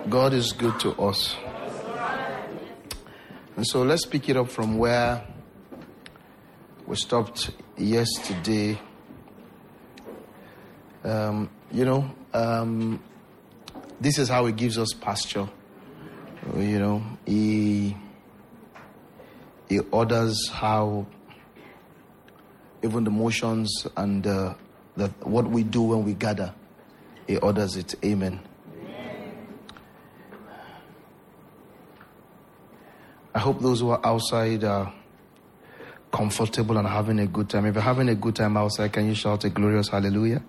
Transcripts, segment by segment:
God is good to us. And so let's pick it up from where we stopped yesterday. This is how he gives us pasture. He orders how even the motions and what we do when we gather, he orders it. Amen. I hope those who are outside are comfortable and having a good time. If you're having a good time outside, can you shout a glorious hallelujah?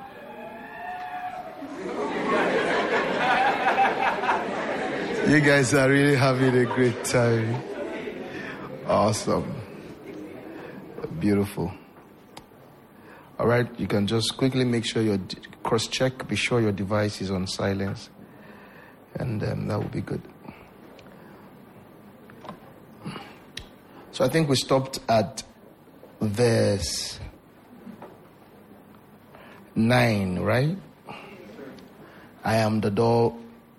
You guys are really having a great time. Awesome. Beautiful. All right, you can just quickly make sure your cross-check, be sure your device is on silence, and that will be good. So I think we stopped at verse 9, right? I am the door.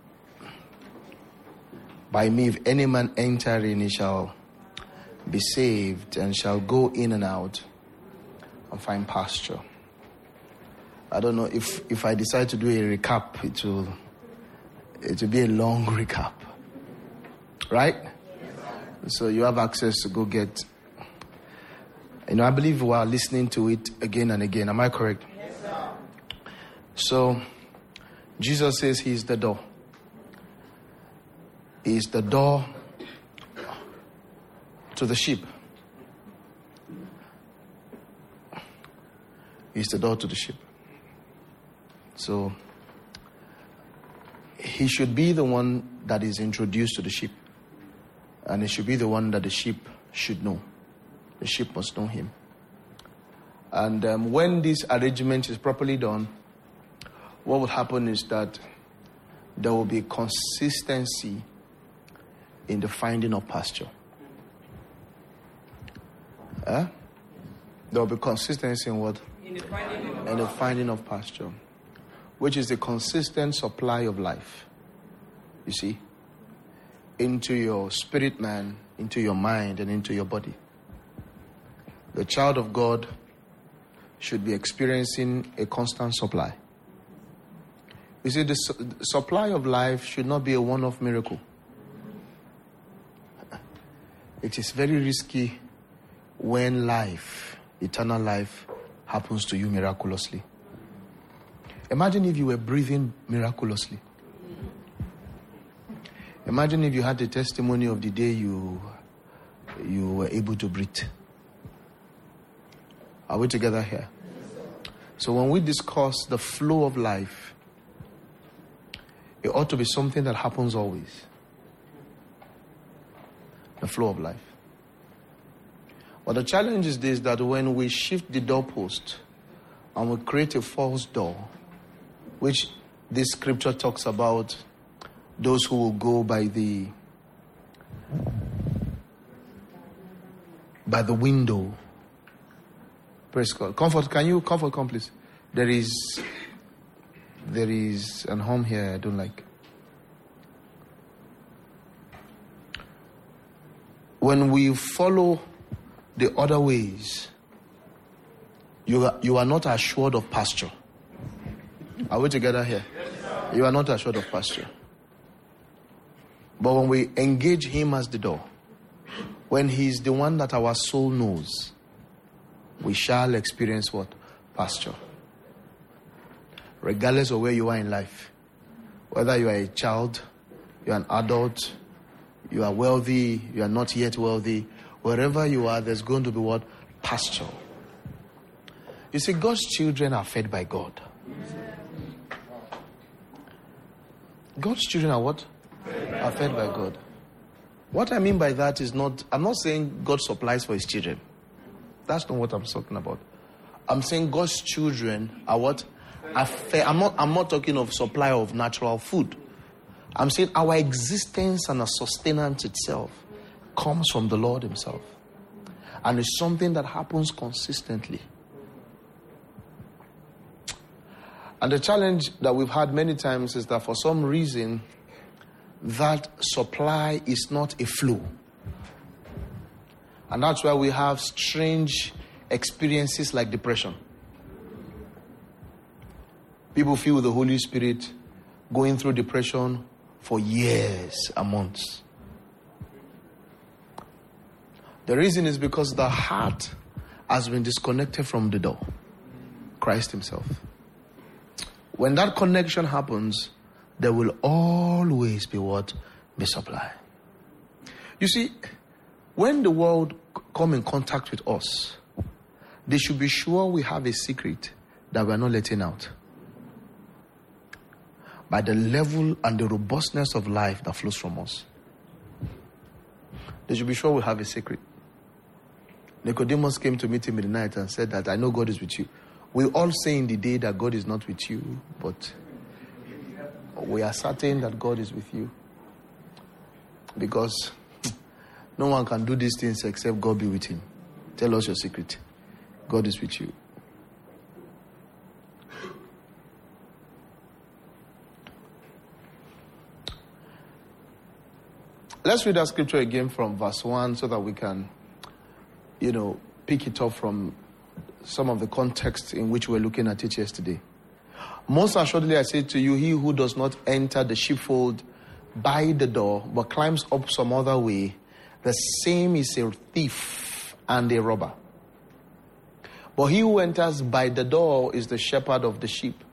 By me, if any man enter in, he shall be saved and shall go in and out and find pasture. I don't know if I decide to do a recap, it will be a long recap. Right? So you have access to go get. I believe we are listening to it again and again. Am I correct? Yes, sir. So Jesus says he is the door. He is the door to the sheep. He is the door to the sheep. So he should be the one that is introduced to the sheep. And he should be the one that the sheep should know. The sheep must know him. And when this arrangement is properly done, what will happen is that there will be consistency in the finding of pasture. There will be consistency in what? In the finding of pasture. Which is the consistent supply of life. You see? Into your spirit man, into your mind, and into your body. The child of God should be experiencing a constant supply. You see, the supply of life should not be a one-off miracle. It is very risky when life, eternal life, happens to you miraculously. Imagine if you were breathing miraculously. Imagine if you had the testimony of the day you were able to breathe. Are we together here? So when we discuss the flow of life, it ought to be something that happens always. The flow of life. But the challenge is this, that when we shift the doorpost and we create a false door, which this scripture talks about, those who will go by the window. Praise God. Comfort, come please. There is an home here I don't like. When we follow the other ways, you are not assured of pasture. Are we together here? Yes, you are not assured of pasture. But when we engage him as the door, when he's the one that our soul knows, we shall experience what? Pasture. Regardless of where you are in life. Whether you are a child, you are an adult, you are wealthy, you are not yet wealthy. Wherever you are, there's going to be what? Pasture. You see, God's children are fed by God. God's children are what? Are fed by God. What I mean by that is I'm not saying God supplies for his children. That's not what I'm talking about. I'm saying God's children are what? Are fed. I'm not talking of supply of natural food. I'm saying our existence and our sustenance itself comes from the Lord himself. And it's something that happens consistently. And the challenge that we've had many times is that for some reason, that supply is not a flow. And that's why we have strange experiences like depression. People feel the Holy Spirit going through depression for years and months. The reason is because the heart has been disconnected from the door, Christ himself. When that connection happens, there will always be what? Be supply. You see, when the world come in contact with us, they should be sure we have a secret that we are not letting out. By the level and the robustness of life that flows from us. They should be sure we have a secret. Nicodemus came to meet him in the night and said that, I know God is with you. We all say in the day that God is not with you, but we are certain that God is with you. Because no one can do these things except God be with him. Tell us your secret. God is with you. Let's read that scripture again from verse 1 so that we can, pick it up from some of the context in which we're looking at it yesterday. Most assuredly, I say to you, he who does not enter the sheepfold by the door, but climbs up some other way, the same is a thief and a robber. But he who enters by the door is the shepherd of the sheep.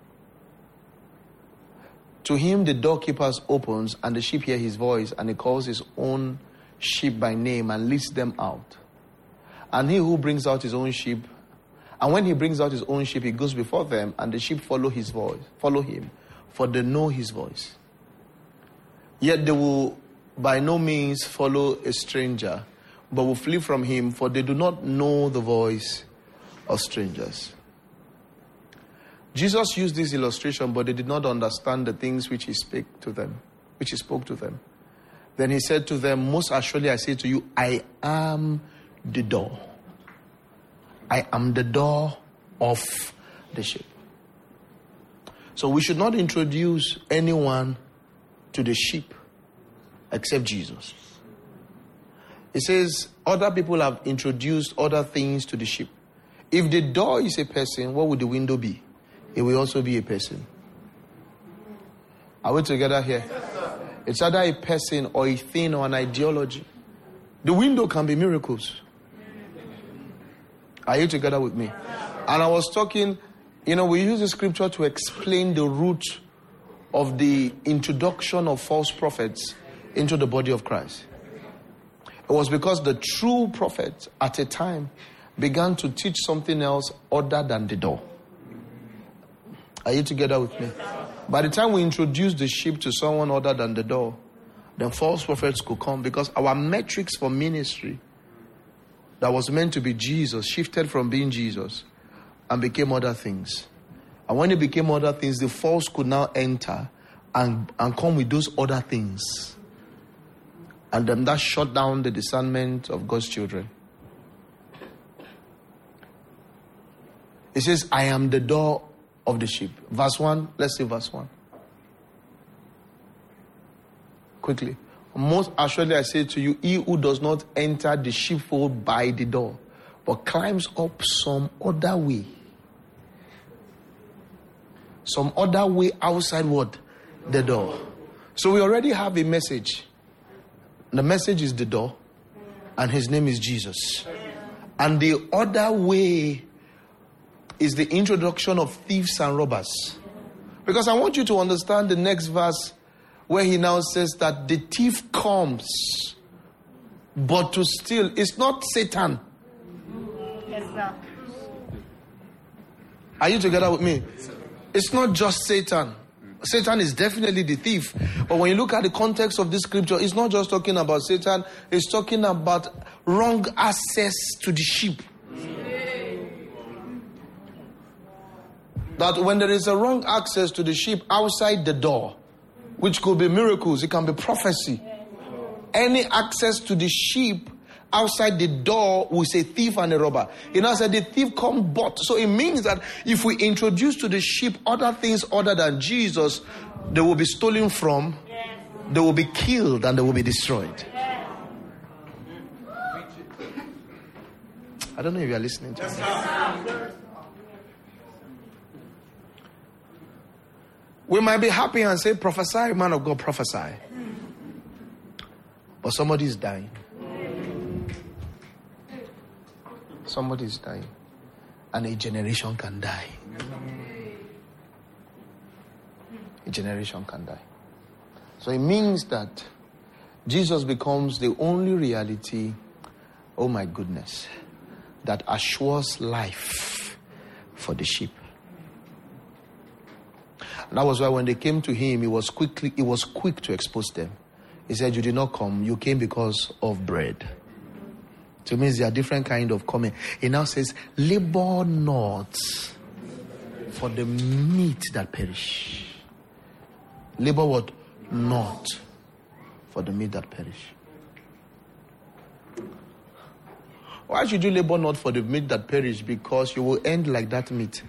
To him the doorkeeper opens, and the sheep hear his voice, and he calls his own sheep by name and leads them out. And he who brings out his own sheep, and when he brings out his own sheep, he goes before them, and the sheep follow him, for they know his voice. Yet they will by no means follow a stranger, but will flee from him, for they do not know the voice of strangers. Jesus used this illustration, but they did not understand the things which he spoke to them. Then he said to them, most assuredly I say to you, I am the door. I am the door of the sheep. So we should not introduce anyone to the sheep except Jesus. It says other people have introduced other things to the sheep. If the door is a person, what would the window be? It will also be a person. Are we together here? It's either a person or a thing or an ideology. The window can be miracles. Are you together with me? And I was talking, we use the scripture to explain the root of the introduction of false prophets into the body of Christ. It was because the true prophet at a time began to teach something else other than the door. Are you together with me? By the time we introduce the sheep to someone other than the door, then false prophets could come, because our metrics for ministry that was meant to be Jesus shifted from being Jesus and became other things. And when it became other things, the false could now enter and come with those other things. And then that shut down the discernment of God's children. It says, I am the door of the sheep. Verse 1, let's see verse 1. Quickly. Most assuredly I say to you, he who does not enter the sheepfold by the door, but climbs up some other way. Some other way outside what? The door. So we already have a message. The message is the door, and his name is Jesus. And the other way is the introduction of thieves and robbers. Because I want you to understand the next verse where he now says that the thief comes but to steal. It's not Satan. Yes, sir. Are you together with me? It's not just Satan. Satan is definitely the thief. But when you look at the context of this scripture, it's not just talking about Satan. It's talking about wrong access to the sheep. That when there is a wrong access to the sheep outside the door, which could be miracles, it can be prophecy. Any access to the sheep outside the door will say thief and a robber. He now said the thief come but. So it means that if we introduce to the sheep other things other than Jesus, they will be stolen from they will be killed and they will be destroyed. I don't know if you are listening to me. We might be happy and say, prophesy, man of God, prophesy. But somebody is dying. Somebody is dying. And a generation can die. A generation can die. So it means that Jesus becomes the only reality, oh my goodness, that assures life for the sheep. And that was why when they came to him, he was quick to expose them. He said, you did not come, you came because of bread. So it means there are different kind of coming. He now says, labor not for the meat that perish. Labor what? Not for the meat that perish. Why should you labor not for the meat that perish? Because you will end like that meat.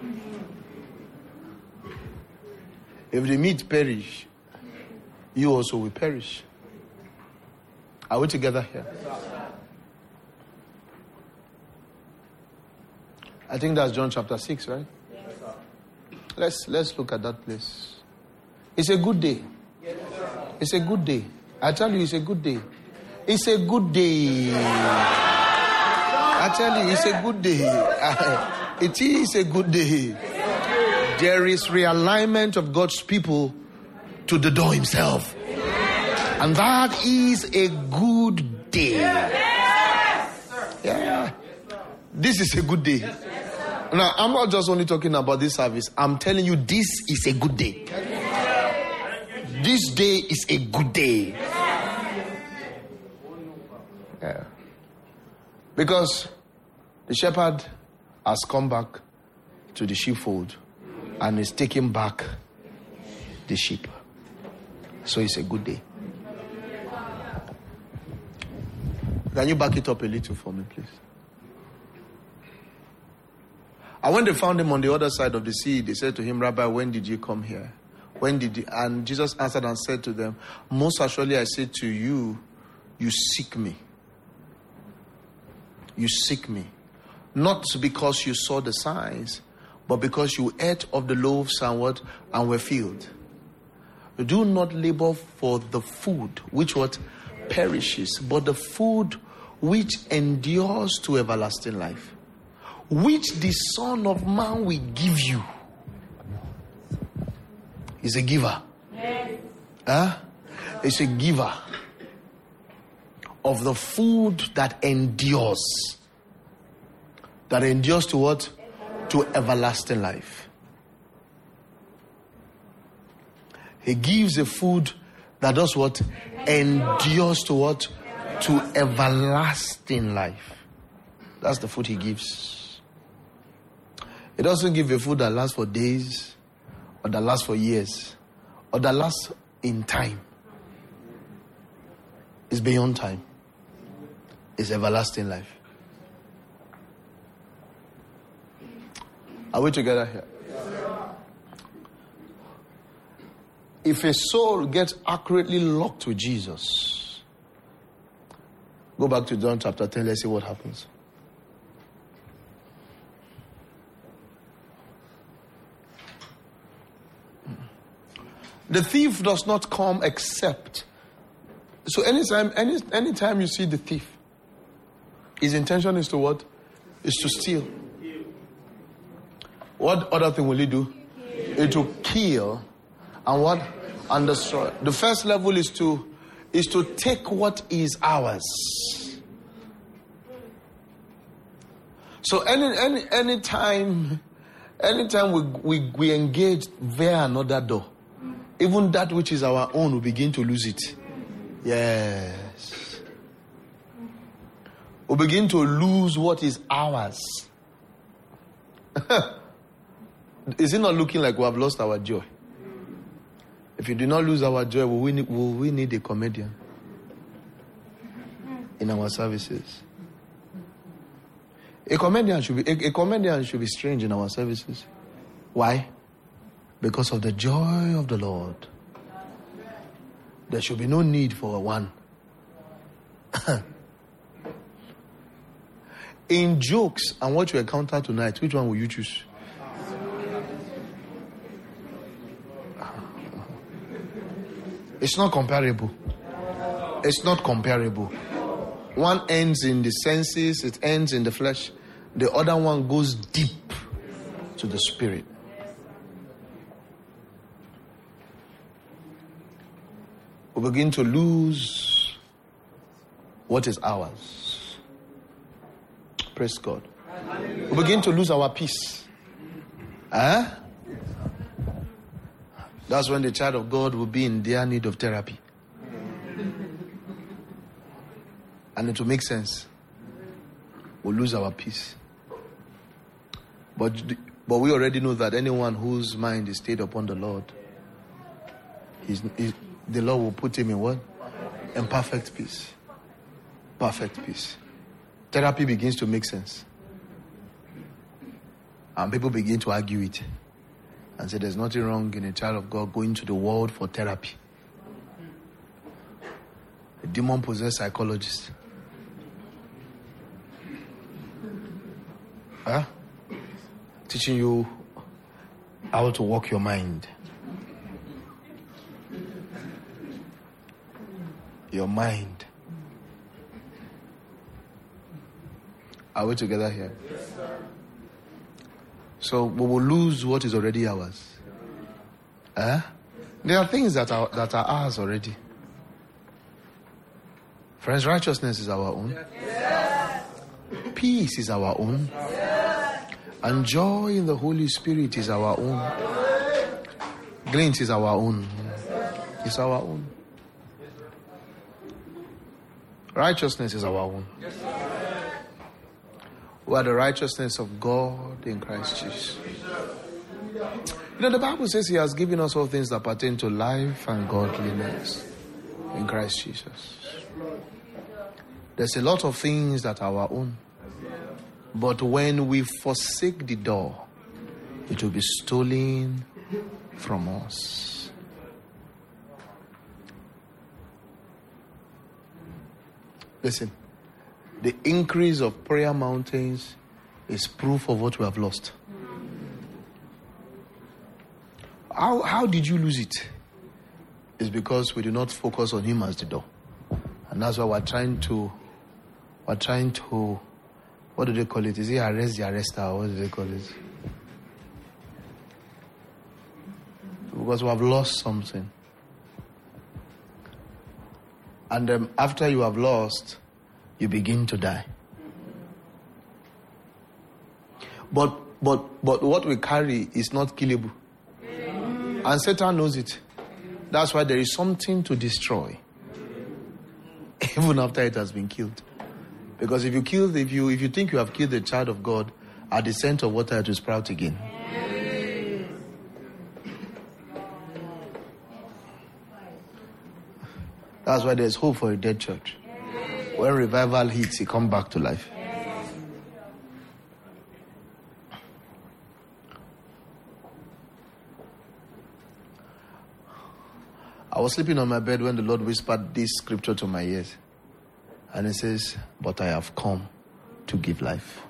If the meat perish, you also will perish. Are we together here? I think that's John chapter 6, right? Let's look at that place. It's a good day. It's a good day. I tell you, it's a good day. It's a good day. I tell you, it's a good day. It is a good day. There is realignment of God's people to the door himself. And that is a good day. Yeah. This is a good day. Now, I'm not just only talking about this service. I'm telling you, this is a good day. This day is a good day. Yeah. Because the shepherd has come back to the sheepfold and is taking back the sheep. So it's a good day. Can you back it up a little for me, please? And when they found him on the other side of the sea, they said to him, Rabbi, when did you come here? When did you? And Jesus answered and said to them, most assuredly I say to you, you seek me. You seek me. Not because you saw the signs, but because you ate of the loaves and what? And were filled. Do not labor for the food which what? Perishes, but the food which endures to everlasting life, which the Son of Man will give you. He's a giver. Yes. He's a giver of the food that endures. That endures to what? To everlasting life. He gives a food that does what? Endures to what? To everlasting life. That's the food he gives. He doesn't give a food that lasts for days, or that lasts for years, or that lasts in time. It's beyond time. It's everlasting life. Are we together here? If a soul gets accurately locked with Jesus, go back to John chapter 10, let's see what happens. The thief does not come except. So anytime you see the thief, his intention is to what? Is to steal. What other thing will he do? It will kill and what? And destroy. The first level is to take what is ours. So anytime we engage via another door, even that which is our own will begin to lose it. Yes. We'll begin to lose what is ours. Is it not looking like we have lost our joy? If you do not lose our joy, will we need a comedian in our services? A comedian should be strange in our services. Why? Because of the joy of the Lord. there should be no need for one. In jokes and what you encounter tonight, which one will you choose? It's not comparable. It's not comparable. One ends in the senses, it ends in the flesh. The other one goes deep to the spirit. We begin to lose what is ours. Praise God. We begin to lose our peace. That's when the child of God will be in their need of therapy. And it will make sense. We'll lose our peace. But we already know that anyone whose mind is stayed upon the Lord, the Lord will put him in what? In perfect peace. Perfect peace. Therapy begins to make sense. And people begin to argue it. And say there's nothing wrong in a child of God going to the world for therapy. A demon-possessed psychologist. Teaching you how to walk your mind. Your mind. Are we together here? Yes, sir. So we will lose what is already ours. There are things that are ours already. Friends, righteousness is our own. Yes. Peace is our own. Yes. And joy in the Holy Spirit is our own. Glint is our own. It's our own. Righteousness is our own. We are the righteousness of God in Christ Jesus. You know, the Bible says He has given us all things that pertain to life and godliness in Christ Jesus. There's a lot of things that are our own. But when we forsake the door, it will be stolen from us. Listen. The increase of prayer mountains is proof of what we have lost. How did you lose it? It's because we do not focus on Him as the door. And that's why we're trying to, what do they call it? Is it arrest the arrester? What do they call it? Because we have lost something. And after you have lost, you begin to die. But what we carry is not killable. And Satan knows it. That's why there is something to destroy. Even after it has been killed. Because if you think you have killed the child of God, at the scent of water it will sprout again. That's why there's hope for a dead church. When revival hits, it comes back to life. I was sleeping on my bed when the Lord whispered this scripture to my ears. And it says, "But I have come to give life."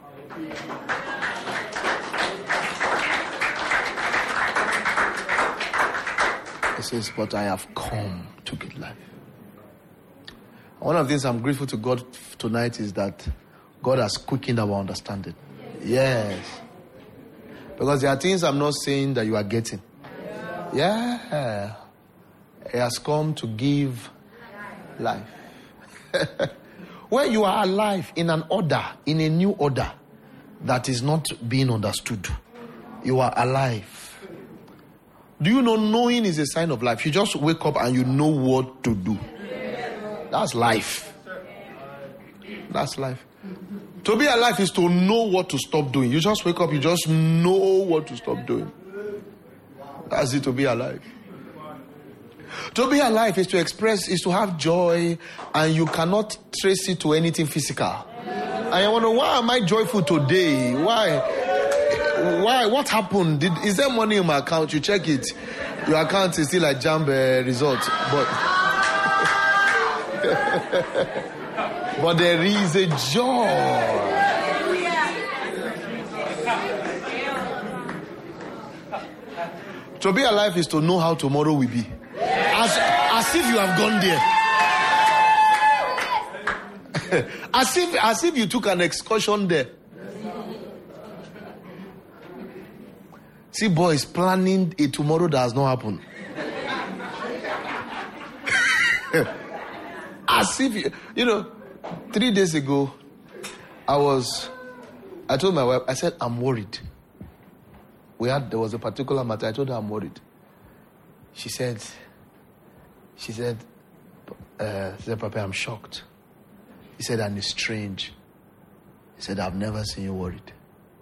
It says, "But I have come to give life." One of the things I'm grateful to God tonight is that God has quickened our understanding. Yes. Because there are things I'm not saying that you are getting. Yeah. He has come to give life. When you are alive in an order, in a new order that is not being understood, you are alive. Do you know knowing is a sign of life? You just wake up and you know what to do. That's life. That's life. To be alive is to know what to stop doing. You just wake up, you just know what to stop doing. That's it, to be alive. To be alive is to express, is to have joy, and you cannot trace it to anything physical. And I wonder, why am I joyful today? Why? What happened? Is there money in my account? You check it. Your account is still a jump result. But But there is a joy. To be alive is to know how tomorrow will be. As if you have gone there. As if you took an excursion there. See boys planning a tomorrow that has not happened. As if you know, 3 days ago, I told my wife, I said, I'm worried. There was a particular matter. I told her I'm worried. She said, Papa, I'm shocked. He said, and it's strange. He said, I've never seen you worried.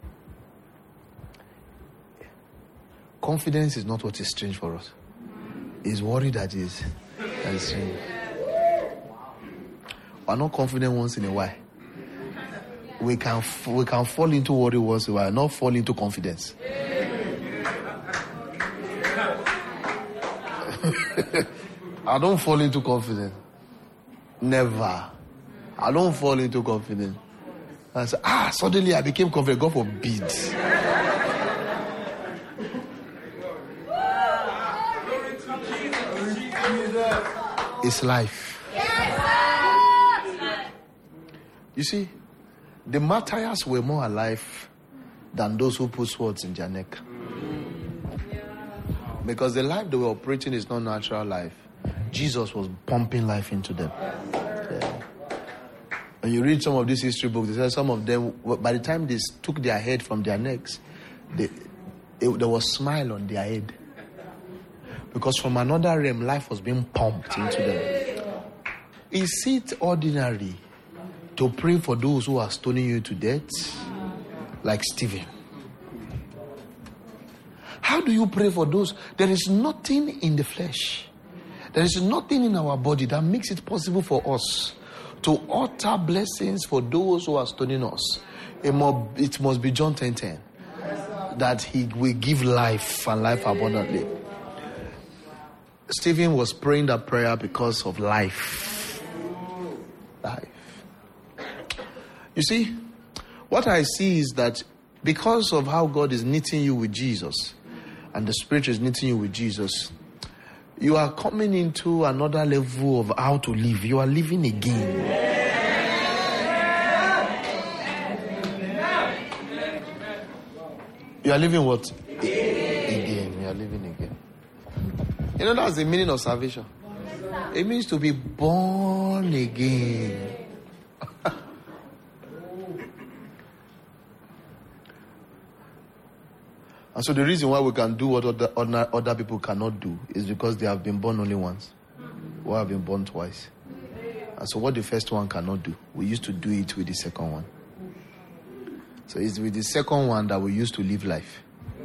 Confidence is not what is strange for us. It's worry that is strange. We're not confident once in a while. We can fall into worry once in a while, not fall into confidence. I don't fall into confidence. Never. I don't fall into confidence. I say, suddenly I became confident. God forbid. It's life. You see, the martyrs were more alive than those who put swords in their neck. Because the life they were operating is not natural life. Jesus was pumping life into them. Yeah. When you read some of these history books, they say some of them, by the time they took their head from their necks, there was smile on their head. Because from another realm, life was being pumped into them. Is it ordinary to pray for those who are stoning you to death? Like Stephen. How do you pray for those? There is nothing in the flesh. There is nothing in our body that makes it possible for us to utter blessings for those who are stoning us. It must be John 10:10. That he will give life and life abundantly. Stephen was praying that prayer because of life. Life. You see, what I see is that because of how God is knitting you with Jesus, and the Spirit is knitting you with Jesus, you are coming into another level of how to live. You are living again. You are living what? Again. You are living again. You know, that's the meaning of salvation. It means to be born again. And so the reason why we can do what other people cannot do is because they have been born only once. We have been born twice. And so what the first one cannot do, we used to do it with the second one. So it's with the second one that we used to live life.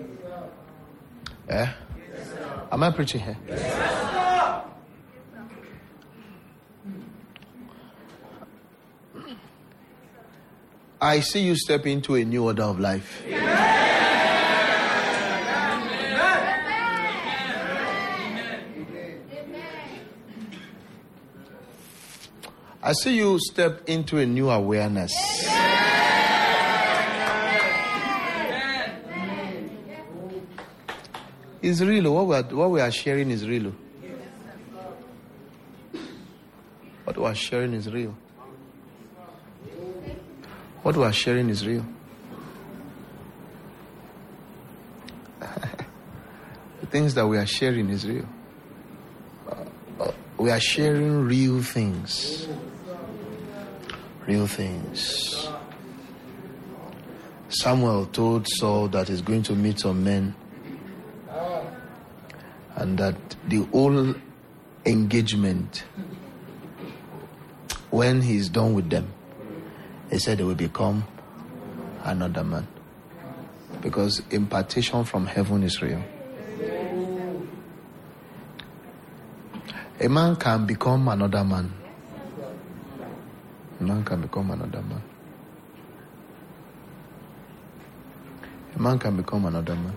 Eh? Am I preaching here? I see you step into a new order of life. I see you step into a new awareness. It's real. What we are sharing is real. What we are sharing is real. What we are sharing is real. The things that we are sharing is real. We are sharing real things. Real things. Samuel told Saul that he's going to meet some men, and that the whole engagement, when he's done with them, he said they will become another man. Because impartation from heaven is real. A man can become another man. A man can become another man. A man can become another man.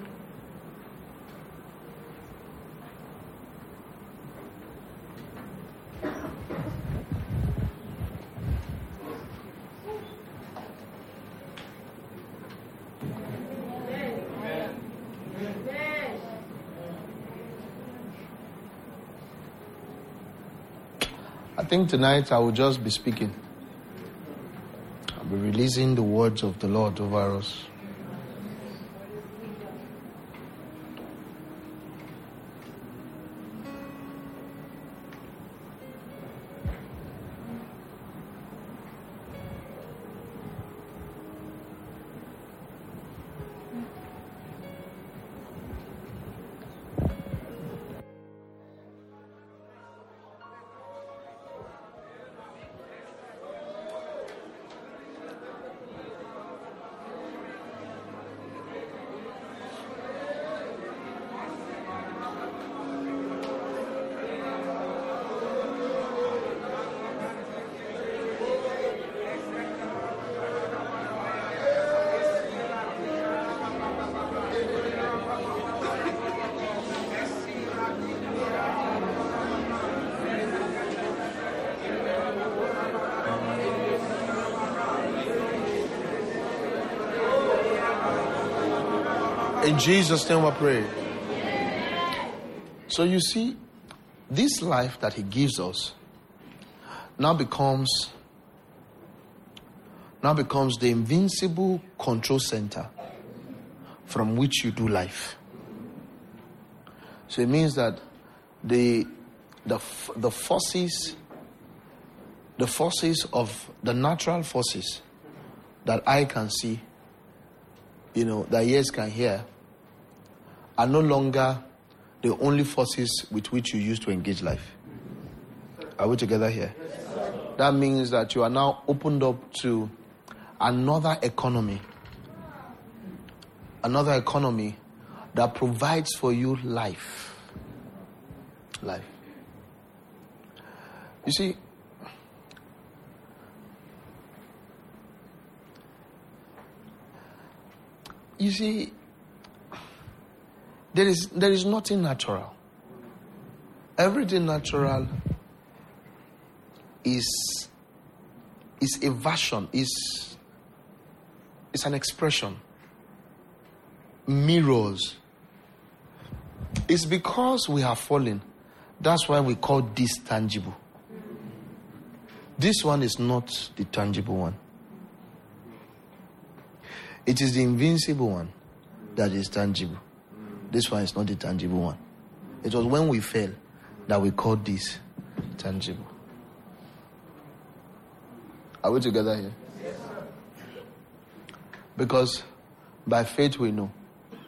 think tonight I will just be speaking. I'll be releasing the words of the Lord over us. In Jesus' name we pray. So you see, this life that he gives us now becomes the invincible control center from which you do life. So it means that the forces of the natural forces that eye can see, that ears can hear, are no longer the only forces with which you use to engage life. Are we together here? That means that you are now opened up to another economy that provides for you life. You see, there is nothing natural. Everything natural is a version, is an expression, mirrors. It's because we have fallen. That's why we call this tangible. This one is not the tangible one. It is the invincible one that is tangible. This one is not the tangible one. It was when we fell that we called this tangible. Are we together here? Yes, sir. Because by faith we know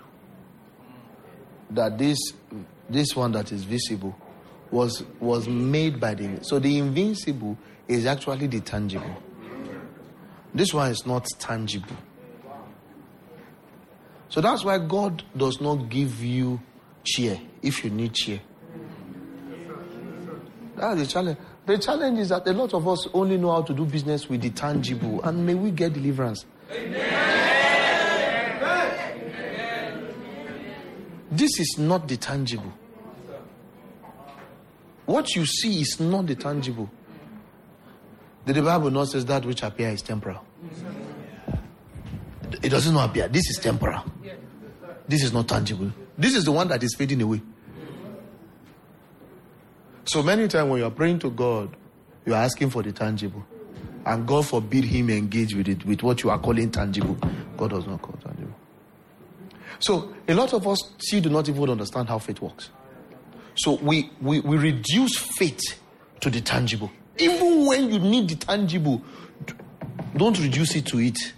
that this one that is visible was made by the... So the invincible is actually the tangible. This one is not tangible. So that's why God does not give you chair if you need chair. That's the challenge. The challenge is that a lot of us only know how to do business with the tangible, and may we get deliverance. Amen. This is not the tangible. What you see is not the tangible. The Bible not says that which appears is temporal. It doesn't not appear. This is temporal. This is not tangible. This is the one that is fading away. So many times when you are praying to God, you are asking for the tangible. And God forbid him engage with it, with what you are calling tangible. God does not call tangible. So a lot of us still do not even understand how faith works. So we reduce faith to the tangible. Even when you need the tangible, don't reduce it to it.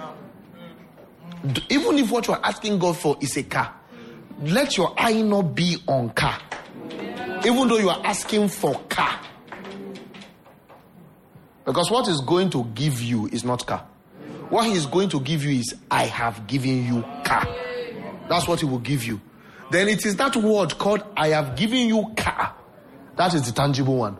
Even if what you are asking God for is a car, let your eye not be on car. Even though you are asking for car. Because what is going to give you is not car. What he is going to give you is, I have given you car. That's what he will give you. Then it is that word called, I have given you car. That is the tangible one.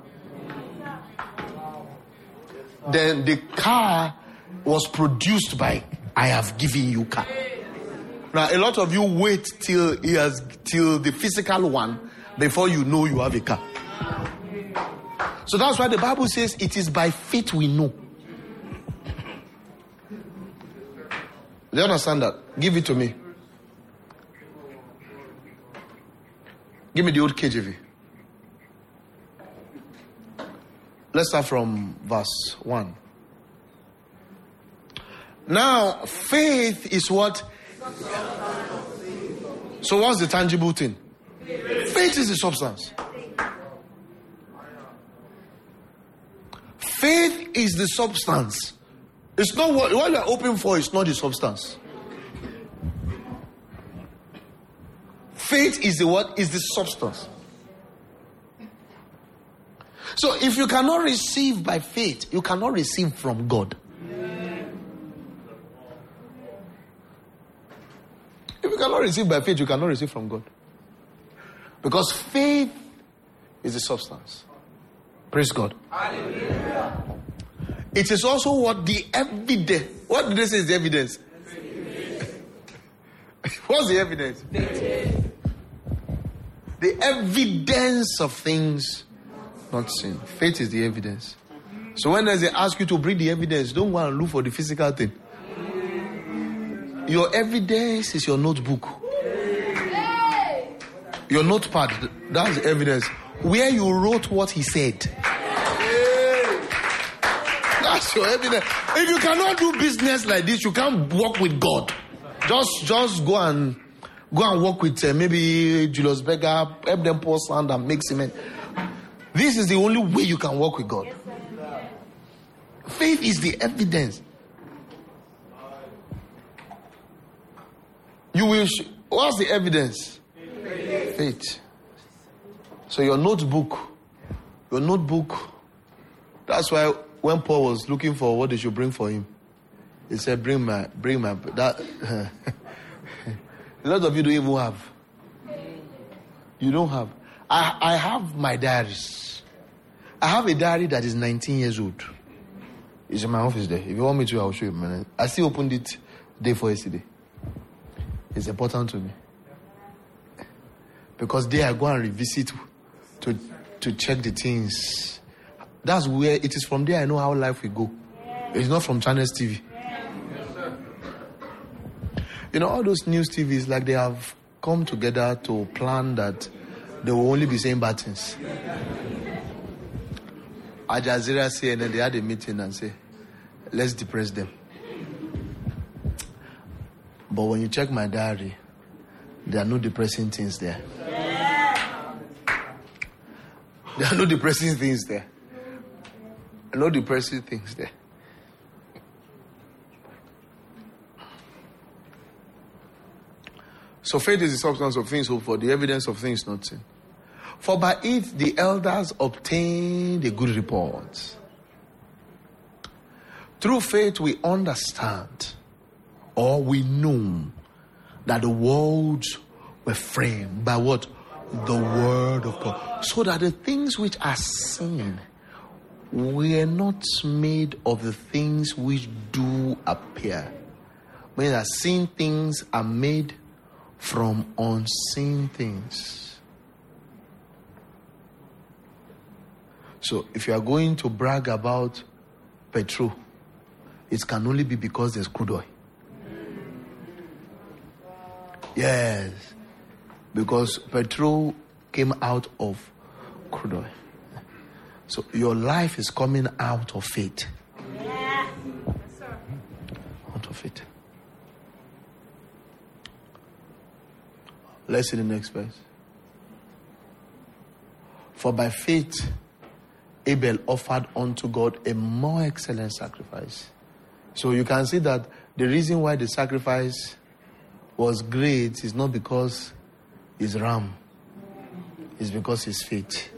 Then the car was produced by, I have given you car. Now a lot of you wait till the physical one before you know you have a car. So that's why the Bible says it is by faith we know. Do you understand that? Give it to me. Give me the old KJV. Let's start from verse 1. Now, faith is what? So what's the tangible thing? Faith is the substance. Faith is the substance. It's not what you're hoping for, it's not the substance. Faith is the what? Is the substance. So if you cannot receive by faith, you cannot receive from God. If you cannot receive by faith, you cannot receive from God. Because faith is the substance. Praise God. Hallelujah. It is also what the evidence. What did they say is the evidence? What's the evidence? The evidence of things not seen. Faith is the evidence. So when they ask you to bring the evidence, don't go and look for the physical thing. Your evidence is your notebook. Your notepad, that's the evidence. Where you wrote what he said. That's your evidence. If you cannot do business like this, you can't work with God. Just go and work with maybe Julius Berger, help them pour sand and make cement. This is the only way you can work with God. Faith is the evidence. What's the evidence? Faith. So your notebook, that's why when Paul was looking for what they should bring for him, he said, bring my, that. A lot of you don't even have. You don't have. I have my diaries. I have a diary that is 19 years old. It's in my office there. If you want me to, I'll show you, man. I still opened it day for yesterday. It's important to me. Because there I go and revisit to check the things. That's where it is. From there I know how life will go. It's not from Channels TV. You know, all those news TVs, like they have come together to plan that they will only be saying bad things. Al Jazeera, CNN, they had a meeting and say, let's depress them. But when you check my diary, there are no depressing things there. There are no depressing things there. No depressing things there. So faith is the substance of things hoped for, the evidence of things not seen. For by it the elders obtained a good report. Through faith we understand, or we know, that the worlds were framed by what? The word of God. So that the things which are seen were not made of the things which do appear. Meaning that seen things are made from unseen things. So if you are going to brag about petrol, it can only be because there's crude oil. Yes. Because petrol came out of crude oil. So your life is coming out of faith. Yeah. Yes, sir. Out of faith. Let's see the next verse. For by faith Abel offered unto God a more excellent sacrifice. So you can see that the reason why the sacrifice was great is not because his ram, it's because his faith.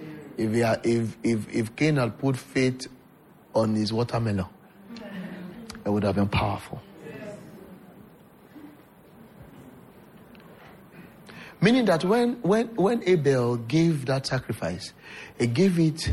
If Cain had put faith on his watermelon, it would have been powerful. Meaning that when Abel gave that sacrifice, he gave it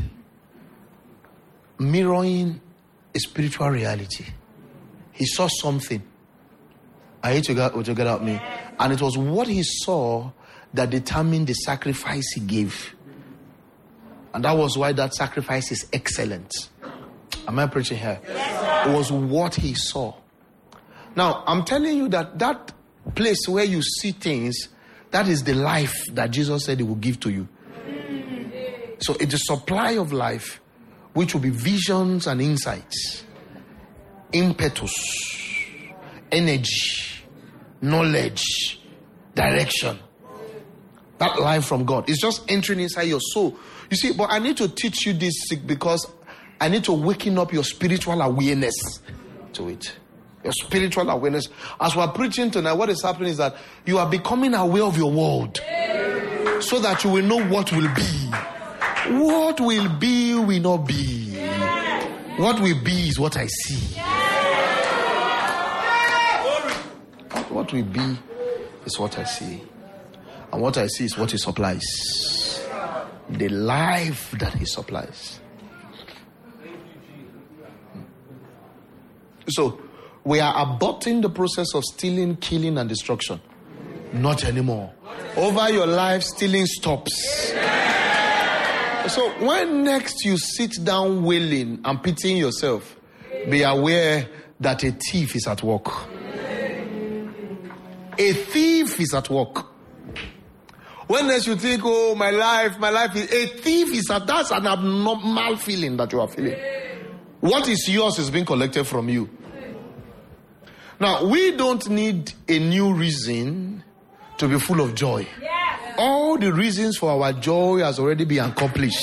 mirroring a spiritual reality. He saw something. I hate to get out me. And it was what he saw that determined the sacrifice he gave. And that was why that sacrifice is excellent. Am I preaching here? Yes, it was what he saw. Now, I'm telling you that place where you see things, that is the life that Jesus said he will give to you. So it's a supply of life which will be visions and insights, impetus, energy, knowledge, direction. That life from God is just entering inside your soul. You see, but I need to teach you this because I need to waken up your spiritual awareness to it. Your spiritual awareness. As we're preaching tonight, what is happening is that you are becoming aware of your world so that you will know what will be. What will be will not be. What will be is what I see. What will be is what I see. And what I see is what He supplies. The life that He supplies. So, we are aborting the process of stealing, killing, and destruction. Not anymore. Over your life, stealing stops. So, when next you sit down wailing and pitying yourself, be aware that a thief is at work. A thief is at work. When next you think, oh, my life is... A thief is at... That's an abnormal feeling that you are feeling. What is yours is being collected from you. Now, we don't need a new reason to be full of joy. Yes. All the reasons for our joy has already been accomplished.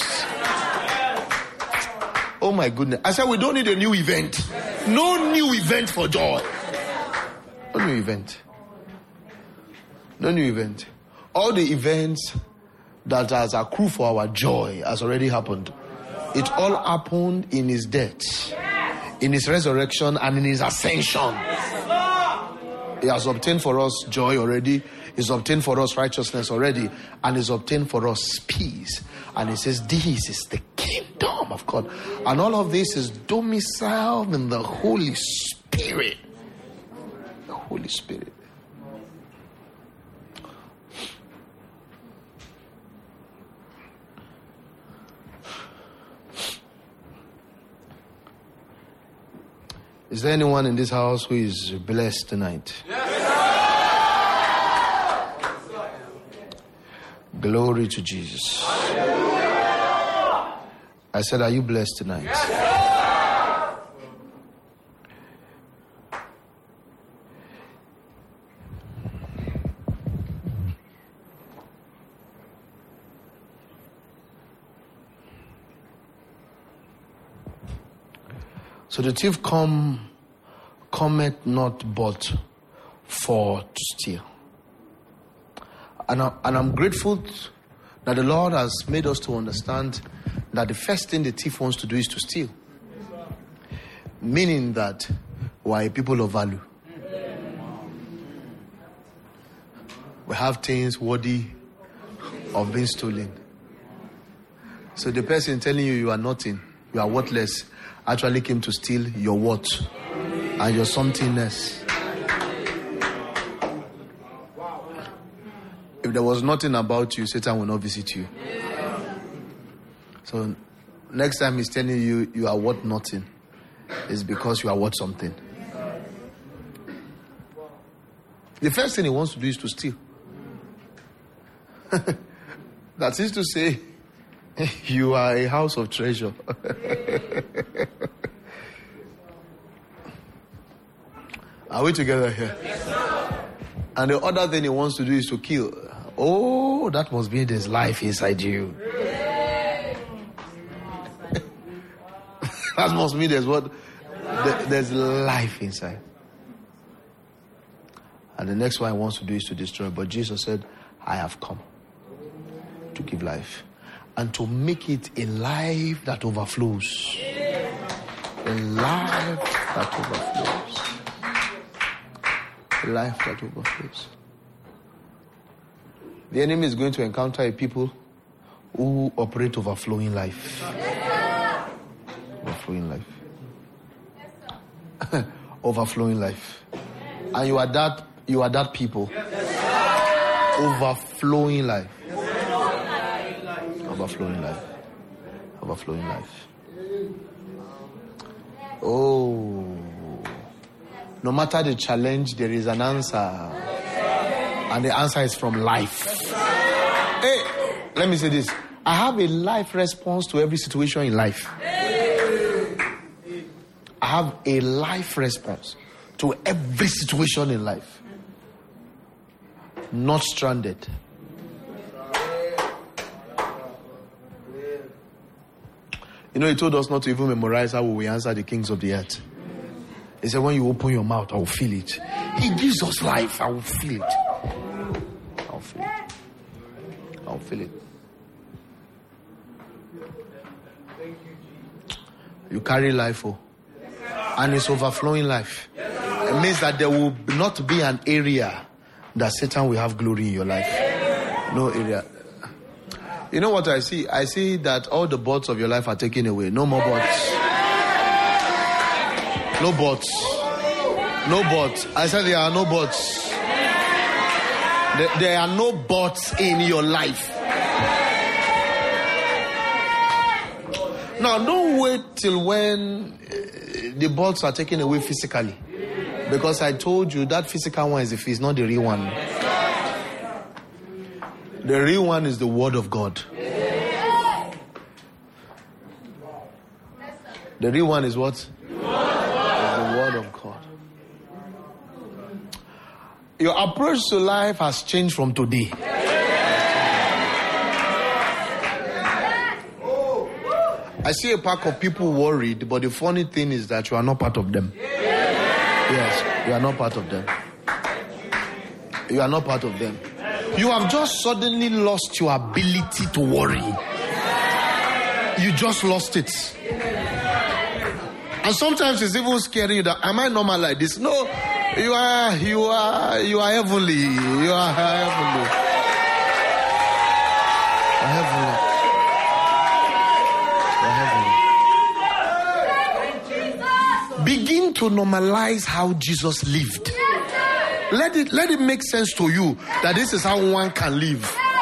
Oh my goodness. I said we don't need a new event. No new event for joy. No new event. No new event. All the events that has accrued for our joy has already happened. It all happened in His death, in His resurrection, and in His ascension. He has obtained for us joy already. He's obtained for us righteousness already. And He's obtained for us peace. And He says, this is the kingdom of God. And all of this is domiciled in the Holy Spirit. The Holy Spirit. Is there anyone in this house who is blessed tonight? Yes. Glory to Jesus. I said, are you blessed tonight? Yes. So the thief cometh not but for to steal. And I'm grateful that the Lord has made us to understand that the first thing the thief wants to do is to steal. Meaning that we are people of value. We have things worthy of being stolen. So the person telling you you are nothing, you are worthless, actually came to steal your worth and your somethingness. If there was nothing about you, Satan will not visit you. So next time he's telling you you are worth nothing, it's because you are worth something. The first thing he wants to do is to steal. That is to say, you are a house of treasure. Are we together here? Yes, sir. And the other thing he wants to do is to kill. Oh, that must be there's life inside you. That must mean there's what? There's life inside. And the next one he wants to do is to destroy. But Jesus said, I have come to give life. And to make it a life that overflows. A life that overflows. A life that overflows. The enemy is going to encounter a people who operate overflowing life. Overflowing life. Overflowing life. And you are that people. Overflowing life. Overflowing life. Overflowing life. Oh. No matter the challenge, there is an answer. And the answer is from life. Hey, let me say this. I have a life response to every situation in life. I have a life response to every situation in life. Not stranded. You know, he told us not to even memorize how we answer the kings of the earth. He said, when you open your mouth, I will feel it. He gives us life. I will feel it. I'll feel it. I'll feel it. You carry life, and it's overflowing life. It means that there will not be an area that Satan will have glory in your life. No area. You know what I see? I see that all the bots of your life are taken away. No more bots. No bots. No bots. I said there are no bots. There are no bots in your life. Now, don't wait till when the bots are taken away physically. Because I told you that physical one is not the real one. The real one is the word of God. The real one is what? Is the word of God. Your approach to life has changed from today. I see a pack of people worried, but the funny thing is that you are not part of them. Yes, you are not part of them. You are not part of them. You have just suddenly lost your ability to worry. You just lost it. And sometimes it's even scary that, am I normal like this? No, you are heavenly. You are heavenly. You are heavenly. Begin to normalize how Jesus lived. Let it make sense to you that this is how one can live.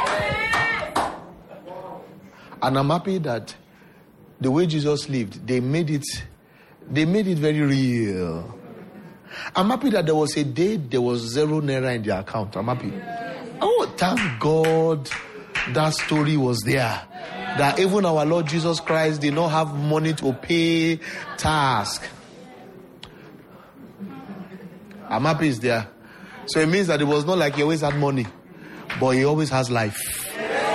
And I'm happy that the way Jesus lived, they made it very real. I'm happy that there was a day there was 0 naira in their account. I'm happy. Oh, thank God that story was there. That even our Lord Jesus Christ did not have money to pay tax. I'm happy it's there. So it means that it was not like he always had money, but he always has life.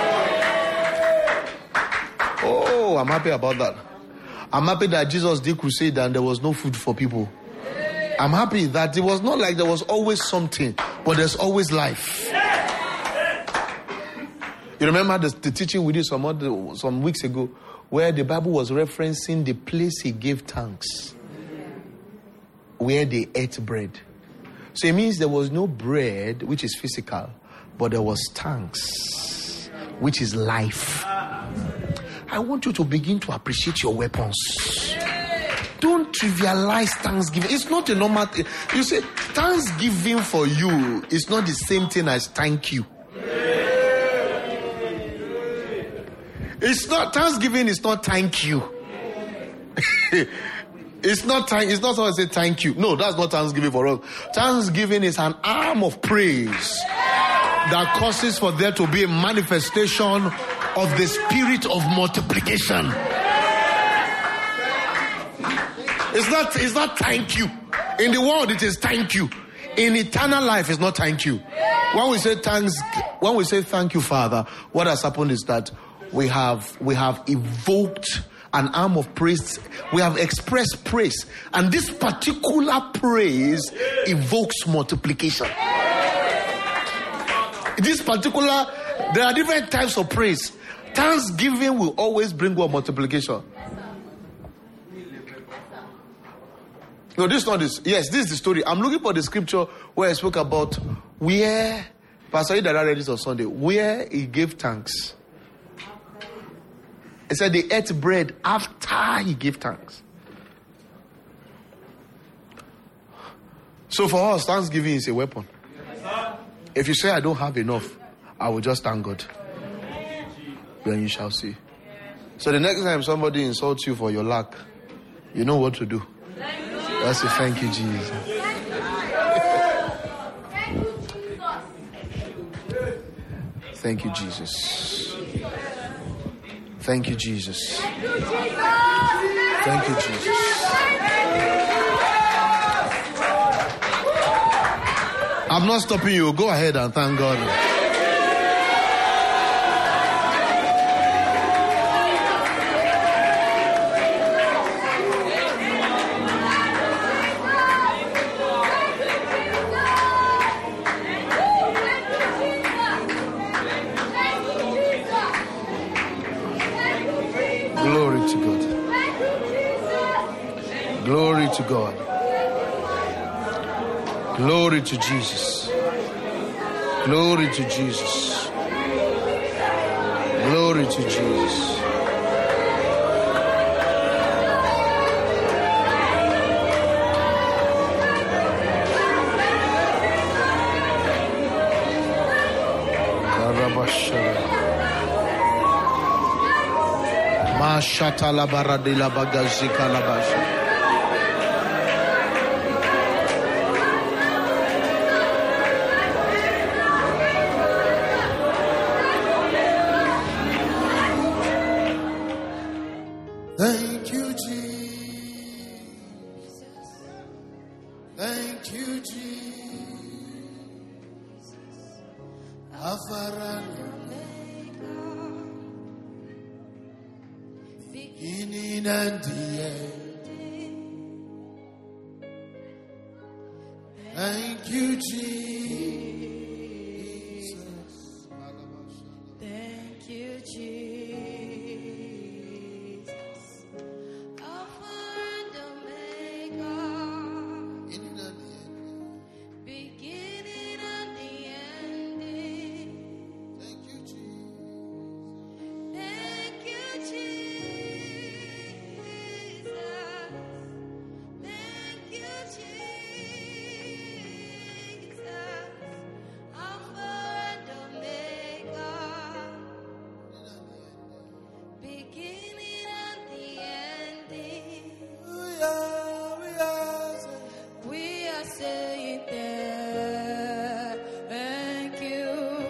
Oh, I'm happy about that. I'm happy that Jesus did crusade and there was no food for people. I'm happy that it was not like there was always something, but there's always life. You remember the teaching we did some weeks ago where the Bible was referencing the place he gave thanks, where they ate bread. So it means there was no bread, which is physical, but there was thanks, which is life. I want you to begin to appreciate your weapons. Don't trivialize thanksgiving. It's not a normal thing. You see, thanksgiving for you is not the same thing as thank you. It's not, thanksgiving is not thank you. It's not someone say thank you. No, that's not thanksgiving for us. Thanksgiving is an arm of praise that causes for there to be a manifestation of the spirit of multiplication. It's not thank you. In the world it is thank you. In eternal life it's not thank you. When we say thank you, Father, what has happened is that we have evoked an arm of praise. We have expressed praise, and this particular praise evokes multiplication. There are different types of praise. Thanksgiving will always bring about multiplication. No, this is not this. Yes, this is the story. I'm looking for the scripture where I spoke about where Pastor Idara read this on Sunday, where he gave thanks. He said they ate bread after he gave thanks. So for us, thanksgiving is a weapon. If you say I don't have enough, I will just thank God. Then you shall see. So the next time somebody insults you for your lack, you know what to do. Just say thank you, Jesus. Thank you, Jesus. Thank you, Jesus. Thank you, Jesus. I'm not stopping you. Go ahead and thank God. Glory to God. Glory to God. Glory to Jesus. Glory to Jesus. Glory to Jesus. Mashata la baradila bagazika la basha. Thank you, Jesus. Thank you, Jesus. Alpha and Omega, beginning and the end. Thank you, Jesus. Thank you, Jesus. Alpha and Omega, beginning and the ending. Thank you, Jesus. Thank you, Jesus. Thank you, Jesus. Alpha and Omega, beginning and the ending. We are saying thank you.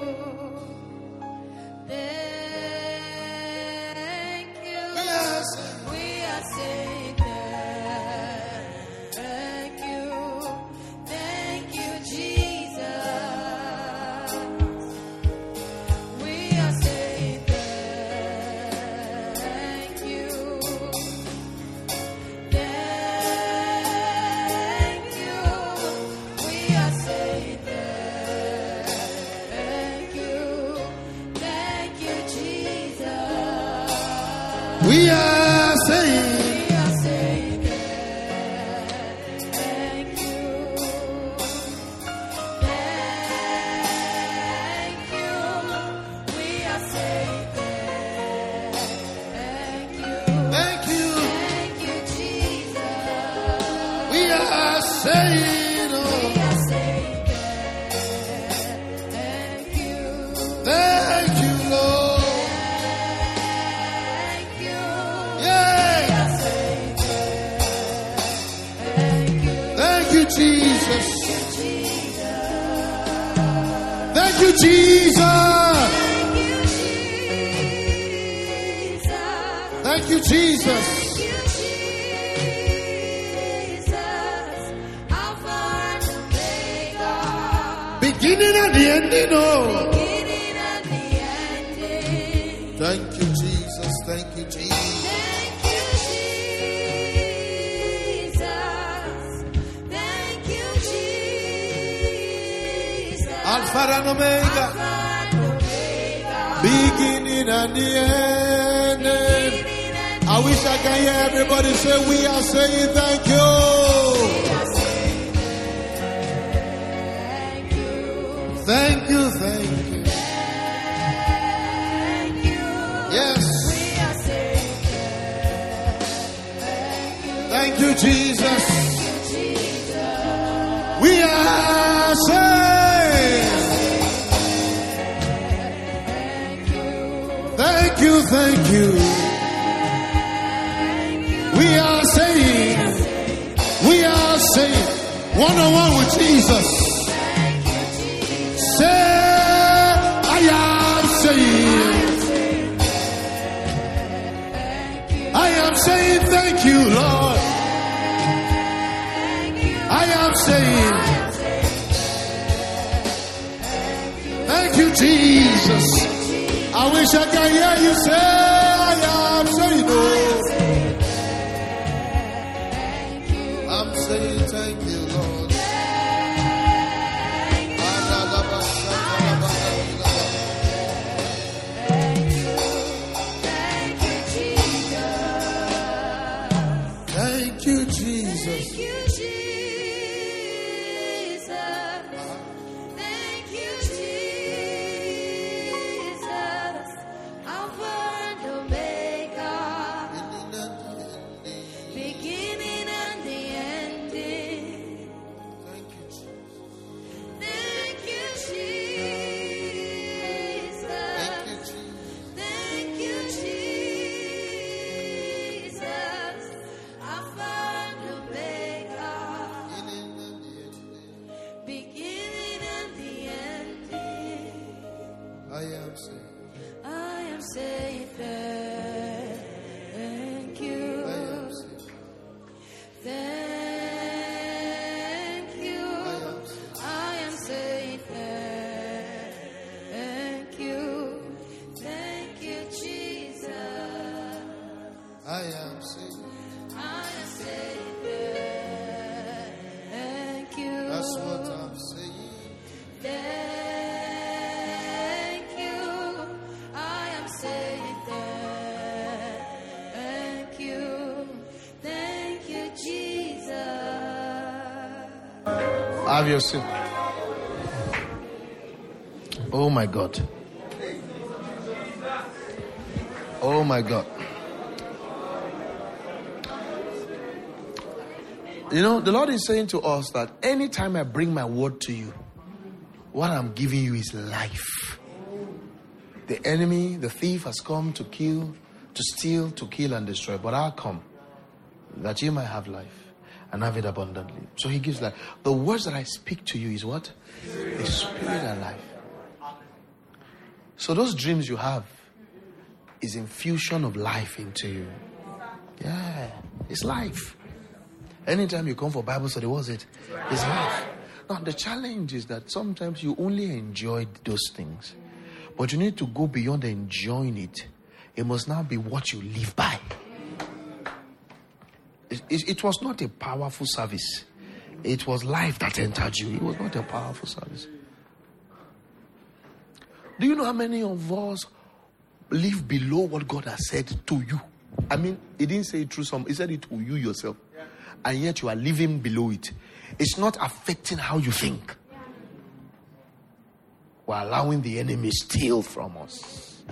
Thank you. We are saying thank you. Thank you, Jesus. We are saying thank you. Thank you. We are saying thank you. Thank you, Jesus. We are saying, We are saying thank you. Thank you. We are saying thank you. thank you. Thank you, Jesus. We are saying, We oh, are saying thank you. thank you, Lord. Thank you. Yeah. We are saying thank you. Thank you, Jesus. Jesus. Thank you, Jesus. Thank you, Jesus. Thank you, Jesus. Thank you, Jesus. Alpha and Omega, Beginning and the ending, oh. beginning and the ending. Thank you, Jesus. Thank you, Jesus. Thank you, Jesus. Thank you, Jesus. Alpha and Omega. Alpha and Omega, Beginning and the ending. beginning and I wish I can hear everybody say, we are saying thank you. thank you. Thank you, thank you. Thank you. Yes. We are saying thank you. Thank you, Jesus. Jesus. We are saying Thank you. thank you. We are saying, one-on-one with Jesus. Say, I am saying, I am saying thank you, Lord. I am saying, Jesus. I wish I could hear you say, I am saying no. I'm saying thank you, Lord. Thank you, Jesus. Have your seat. Oh my God. Oh my God. You know, the Lord is saying to us that anytime I bring my word to you, what I'm giving you is life. The enemy, the thief has come to kill, to steal, to kill and destroy. But I'll come that you might have life and have it abundantly. So he gives life. The words that I speak to you is what? The spirit and life. So those dreams you have is infusion of life into you. Yeah, it's life. Anytime you come for Bible study, what is it? It's life. Now the challenge is that sometimes you only enjoy those things. But you need to go beyond enjoying it. It must now be what you live by. It was not a powerful service. It was life that entered you. It was not a powerful service. Do you know how many of us live below what God has said to you? I mean, he didn't say it through some, he said it to you yourself. And yet you are living below it. It's not affecting how you think. We're allowing the enemy steal from us.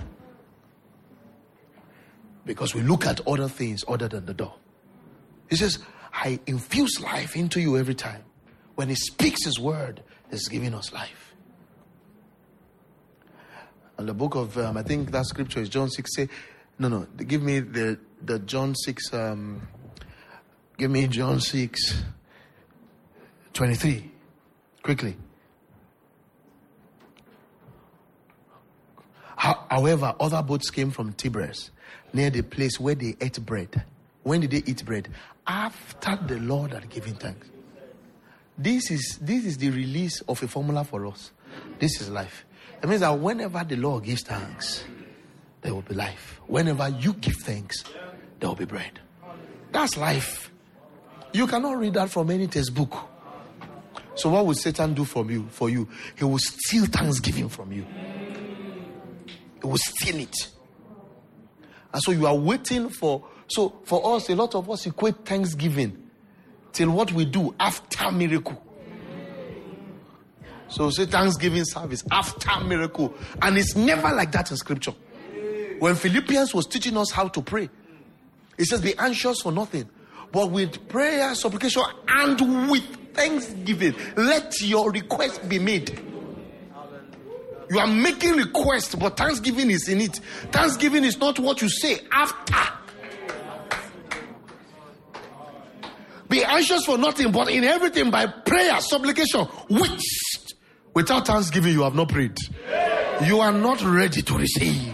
Because we look at other things other than the door. He says, I infuse life into you every time. When he speaks his word, he's giving us life. And the book of, I think that scripture is John 6. Say, no, give me the John 6, give me John 6, 23. Quickly. However, other boats came from Tiberias, near the place where they ate bread. When did they eat bread? After the Lord had given thanks. This is the release of a formula for us. This is life. It means that whenever the Lord gives thanks, there will be life. Whenever you give thanks, there will be bread. That's life. You cannot read that from any textbook. So what will Satan do for you? He will steal thanksgiving from you. He will steal it. And so you are waiting for... So for us, a lot of us equate thanksgiving till what we do after miracle. So say Thanksgiving service after miracle. And it's never like that in scripture. When Philippians was teaching us how to pray, it says be anxious for nothing, but with prayer, supplication, and with thanksgiving, let your request be made. You are making requests, but thanksgiving is in it. Thanksgiving is not what you say after. Be anxious for nothing, but in everything by prayer, supplication, which without thanksgiving you have not prayed. You are not ready to receive.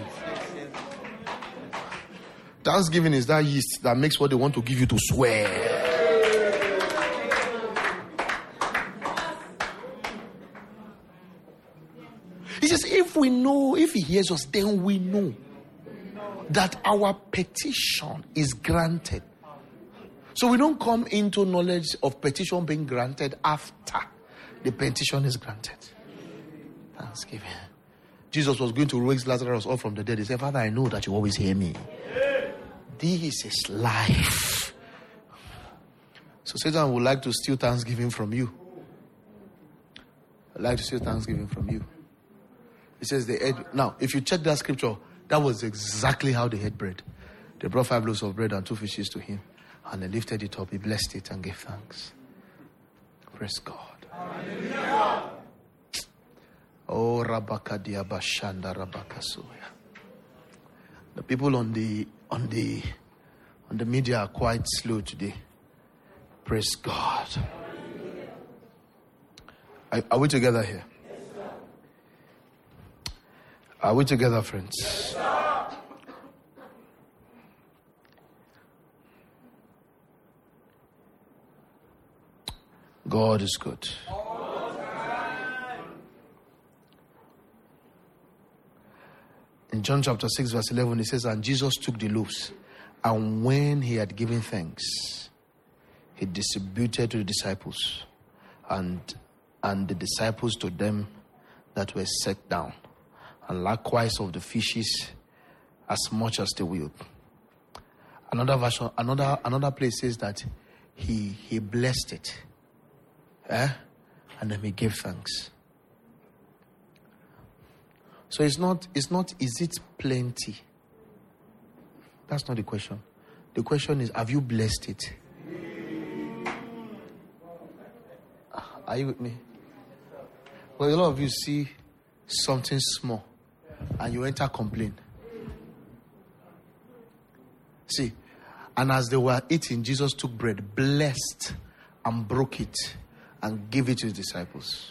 Thanksgiving is that yeast that makes what they want to give you to swear. He says, if if we know, if he hears us, then we know that our petition is granted. So we don't come into knowledge of petition being granted after the petition is granted. Thanksgiving. Jesus was going to raise Lazarus up from the dead. He said, Father, I know that you always hear me. This is life. So Satan would like to steal thanksgiving from you. I'd like to steal thanksgiving from you. It says they ate. Now, if you check that scripture, that was exactly how they ate bread. They brought 5 loaves of bread and 2 fishes to him. And they lifted it up, he blessed it and gave thanks. Praise God. Hallelujah. Oh, Rabakadia Bashanda Rabakasuya. The people on the media are quite slow today. Praise God. Are we together here? Are we together, friends? God is good. In John chapter 6 verse 11 it says, and Jesus took the loaves, and when he had given thanks, he distributed to the disciples, and the disciples to them that were set down, and likewise of the fishes as much as they willed. Another version, another place says that he blessed it. And then he gave thanks. So it's not, is it plenty? That's not the question. The question is, have you blessed it? Are you with me? Well, a lot of you see something small and you enter complain. See, and as they were eating, Jesus took bread, blessed, and broke it, and gave it to his disciples.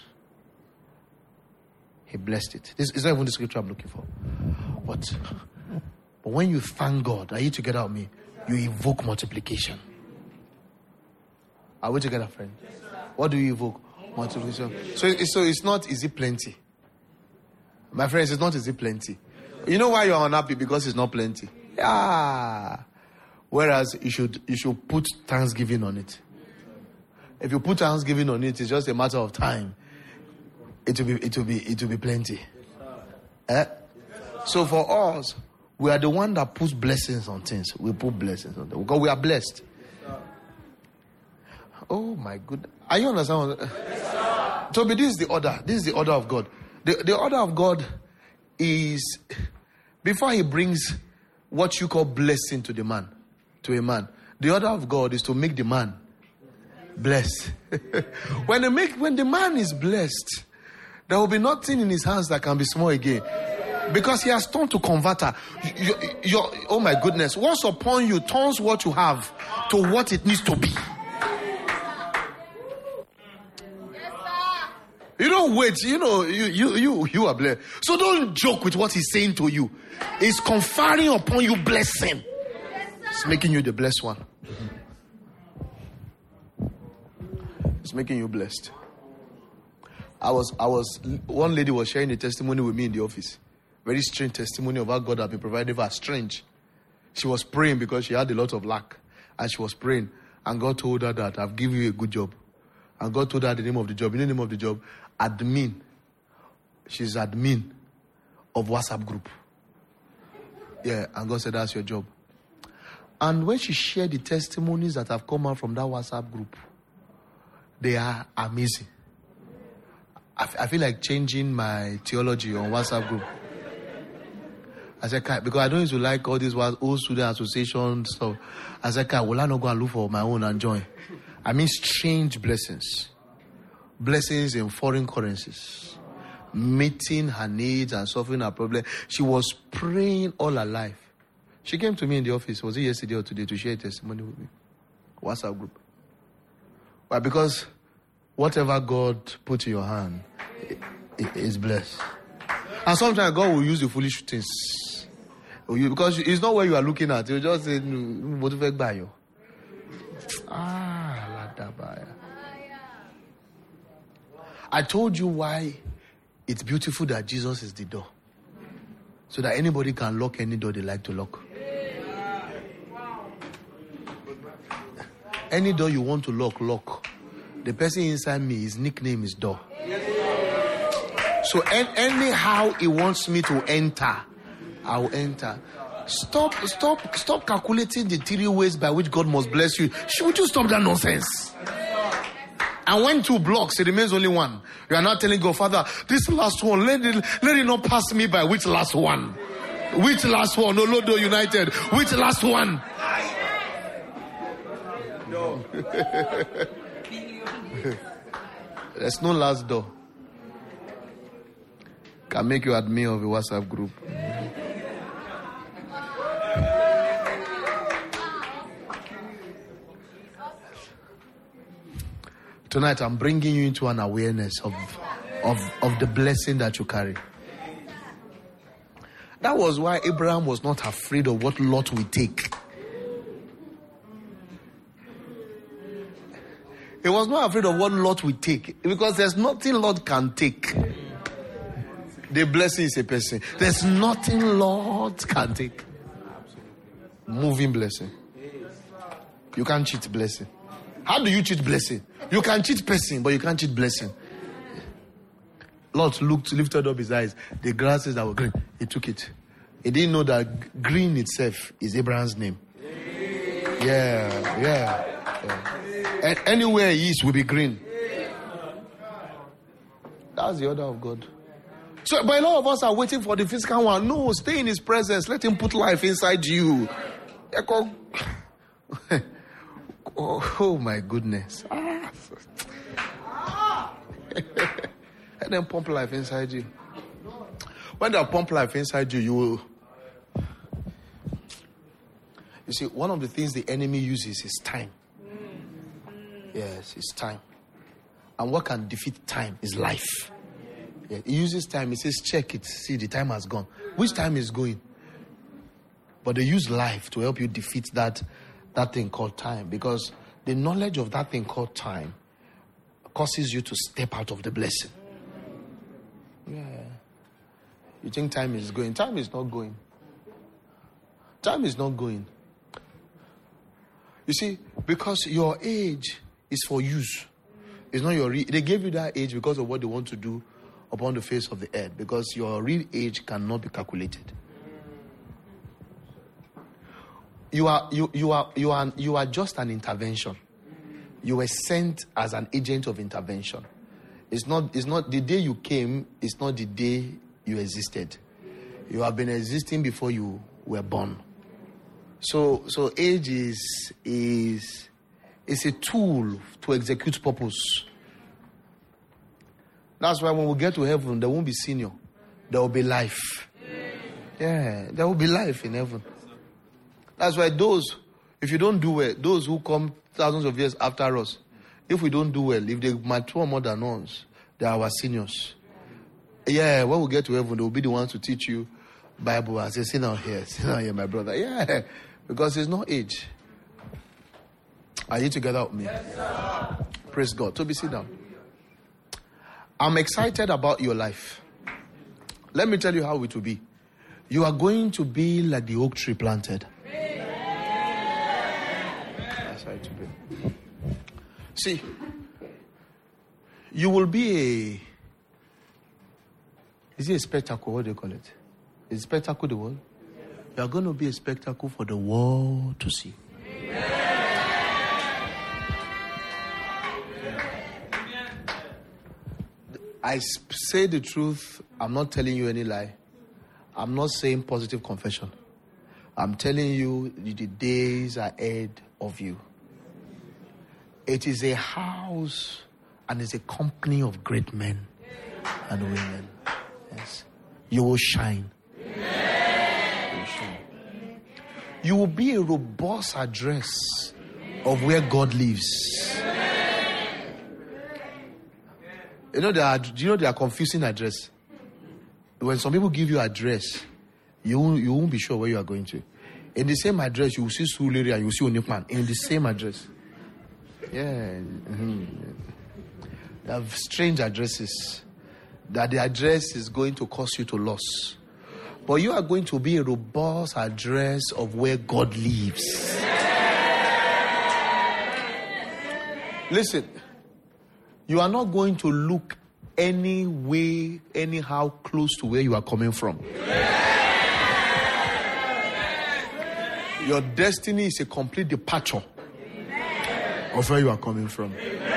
He blessed it. This is not even the scripture I'm looking for. But when you thank God, are you together with me? You evoke multiplication. Are we together, friend? What do you evoke? Multiplication. So it's not, is it plenty? My friends, it's not, is it plenty? You know why you're unhappy? Because it's not plenty. Yeah. Whereas you should put thanksgiving on it. If you put thanksgiving on it, it's just a matter of time. It will be plenty. So for us, we are the one that puts blessings on things. We put blessings on them because we are blessed. Oh my goodness. Are you understand? So this is the order. This is the order of God. The order of God is, before he brings what you call blessing to a man, the order of God is to make the man blessed. When the man is blessed, there will be nothing in his hands that can be small again, because he has turned to converter. Oh my goodness! What's upon you turns what you have to what it needs to be. You don't wait. You know you are blessed. So don't joke with what he's saying to you. He's conferring upon you blessing. It's making you the blessed one. It's making you blessed. One lady was sharing a testimony with me in the office. Very strange testimony of how God had been provided for her. Strange. She was praying because she had a lot of lack. And she was praying. And God told her that I've given you a good job. And God told her the name of the job. You know the name of the job? Admin. She's admin of WhatsApp group. Yeah, and God said that's your job. And when she shared the testimonies that have come out from that WhatsApp group, they are amazing. I feel like changing my theology on WhatsApp group. I said, because I don't used to like all these old student association stuff. I said, will I not go and look for my own and join? I mean, strange blessings. Blessings in foreign currencies. Meeting her needs and solving her problem. She was praying all her life. She came to me in the office, was it yesterday or today, to share a testimony with me. WhatsApp group. Why? Because whatever God put in your hand is blessed. And sometimes God will use the foolish things. Because it's not where you are looking at. You just say, motivate by you. I told you why it's beautiful that Jesus is the door. So that anybody can lock any door they like to lock. Any door you want to lock, lock. The person inside me, his nickname is door. So anyhow he wants me to enter, I will enter. Stop calculating the 3 ways by which God must bless you. Should you stop that nonsense? And when 2 blocks, it remains only 1. You are not telling God, Father, this last one, let it not pass me by. Which last one? Which last one? Olodo United. Which last one? No. There's no last door. Can make you admin of a WhatsApp group. Tonight I'm bringing you into an awareness of the blessing that you carry. That was why Abraham was not afraid of what Lot will take. He was not afraid of what Lot will take, because there's nothing Lot can take. The blessing is a person. There's nothing Lot can take. Moving blessing. You can't cheat blessing. How do you cheat blessing? You can cheat person, but you can't cheat blessing. Lot lifted up his eyes. The grasses that were green, he took it. He didn't know that green itself is Abraham's name. Yeah. And anywhere he is will be green. That's the order of God. So, but a lot of us are waiting for the physical one. No, stay in his presence. Let him put life inside you. Oh my goodness. And then pump life inside you. When they pump life inside you, you will. You see, one of the things the enemy uses is time. Yes, it's time. And what can defeat time is life. Yeah, he uses time. He says, check it. See, the time has gone. Which time is going? But they use life to help you defeat that thing called time. Because the knowledge of that thing called time causes you to step out of the blessing. Yeah. You think time is going. Time is not going. Time is not going. You see, because your age is for use. It's not your they gave you that age because of what they want to do upon the face of the earth. Because your real age cannot be calculated. You are just an intervention. You were sent as an agent of intervention. It's not the day you came, it's not the day you existed. You have been existing before you were born. So age is a tool to execute purpose. That's why when we get to heaven, there won't be senior. There will be life. Yeah, there will be life in heaven. That's why if you don't do well, those who come thousands of years after us, if we don't do well, if they mature more than us, they are our seniors. Yeah, when we get to heaven, they will be the ones to teach you Bible and say, sit down here, my brother. Yeah, because it's not age. Are you together with me? Yes, sir. Praise God. Toby, sit down. I'm excited about your life. Let me tell you how it will be. You are going to be like the oak tree planted. That's how it will be. See, you will be is it a spectacle? What do you call it? Is spectacle the word? You are going to be a spectacle for the world to see. I say the truth. I'm not telling you any lie. I'm not saying positive confession. I'm telling you the days are ahead of you. It is a house and it's a company of great men and women. Yes. You will shine. You will shine. You will be a robust address of where God lives. You know, they are confusing address. When some people give you address, you won't be sure where you are going to. In the same address, you will see Suliri and you will see Onipan. In the same address. Yeah. Mm-hmm. They have strange addresses. That the address is going to cause you to lose. But you are going to be a robust address of where God lives. Listen, you are not going to look any way, anyhow close to where you are coming from. Your destiny is a complete departure of where you are coming from.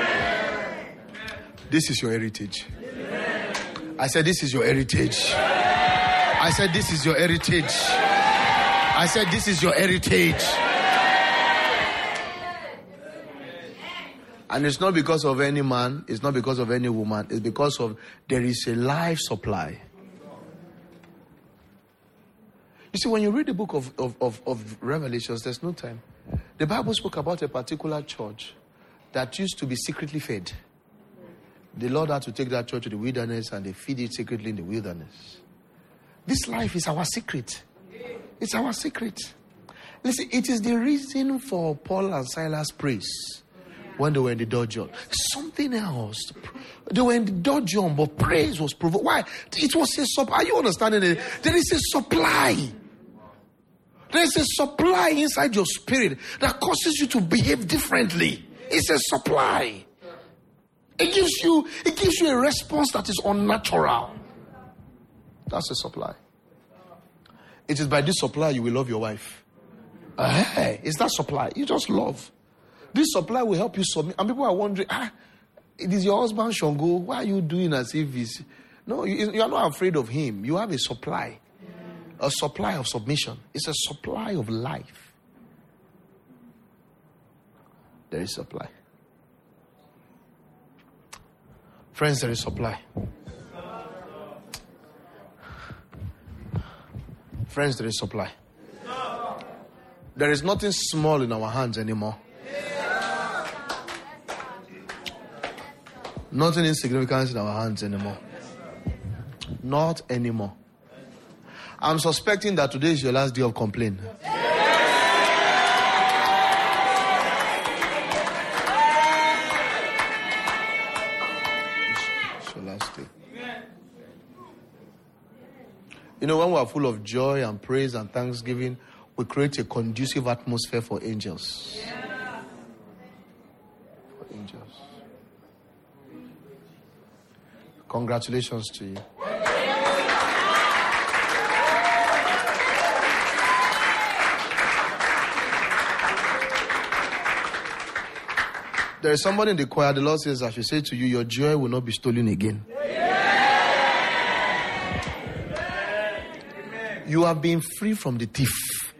This is your heritage. I said, this is your heritage. I said, this is your heritage. I said, this is your heritage. And it's not because of any man, it's not because of any woman, it's because of there is a life supply. You see, when you read the book of Revelations, there's no time. The Bible spoke about a particular church that used to be secretly fed. The Lord had to take that church to the wilderness and they feed it secretly in the wilderness. This life is our secret. It's our secret. Listen, it is the reason for Paul and Silas' praise when they were in the dungeon. Something else. They were in the dungeon, but praise was provoked. Why? It was a supply. Are you understanding it? There is a supply. There is a supply inside your spirit that causes you to behave differently. It's a supply. It gives you a response that is unnatural. That's a supply. It is by this supply you will love your wife. It's that supply. You just love. This supply will help you submit. And people are wondering, it is your husband, Shango. Why are you doing as if he's... No, you are not afraid of him. You have a supply. A supply of submission. It's a supply of life. There is supply. Friends, there is supply. Friends, there is supply. There is nothing small in our hands anymore. Nothing insignificant in our hands anymore. Not anymore. I'm suspecting that today is your last day of complaint. It's your last day. You know, when we are full of joy and praise and thanksgiving, we create a conducive atmosphere for angels. For angels. Congratulations to you. There is somebody in the choir, the Lord says, I should say to you, your joy will not be stolen again. You have been free from the thief.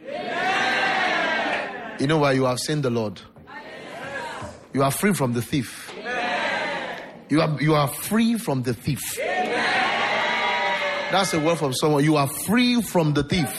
You know why? You have seen the Lord. You are free from the thief. You are free from the thief. That's a word from someone. You are free from the thief.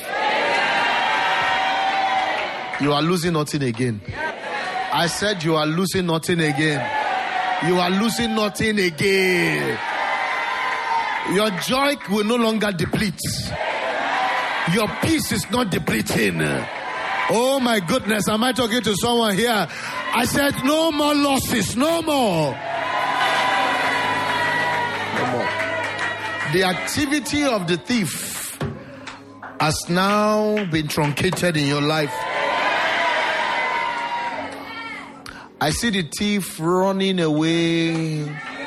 You are losing nothing again. I said you are losing nothing again. You are losing nothing again. Your joy will no longer deplete. Your peace is not depleting. Oh my goodness, am I talking to someone here? I said no more losses, no more. No more. The activity of the thief has now been truncated in your life. I see the thief running away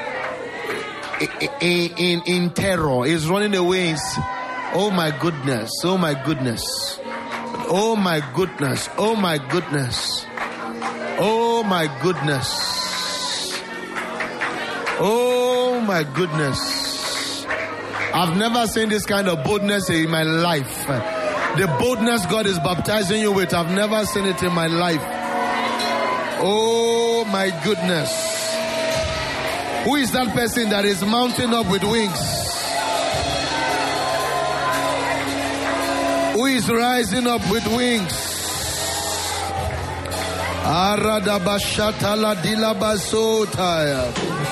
in terror. He's running away. Oh my goodness. Oh my goodness. Oh my goodness. Oh my goodness. Oh my goodness. Oh my goodness. I've never seen this kind of boldness in my life. The boldness God is baptizing you with, I've never seen it in my life. Oh my goodness. Who is that person that is mounting up with wings? Who is rising up with wings? Aradabashatala dilabasotaya.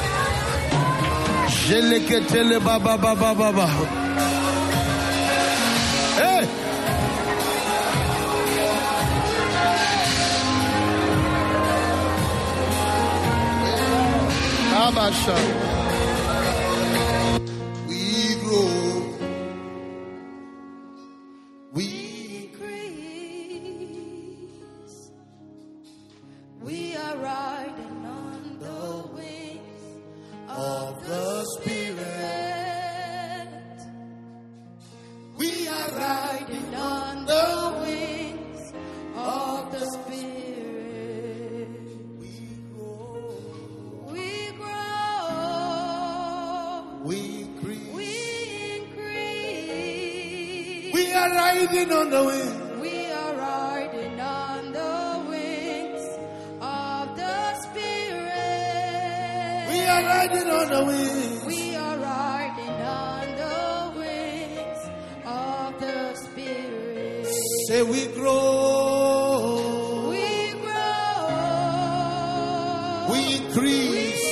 Jeleketele baba baba baba. Hey! Abasha. We grow riding on the wind. We are riding on the wings of the Spirit. We are riding on the wind. We are riding on the wings of the Spirit. Say we grow. We grow. We We increase.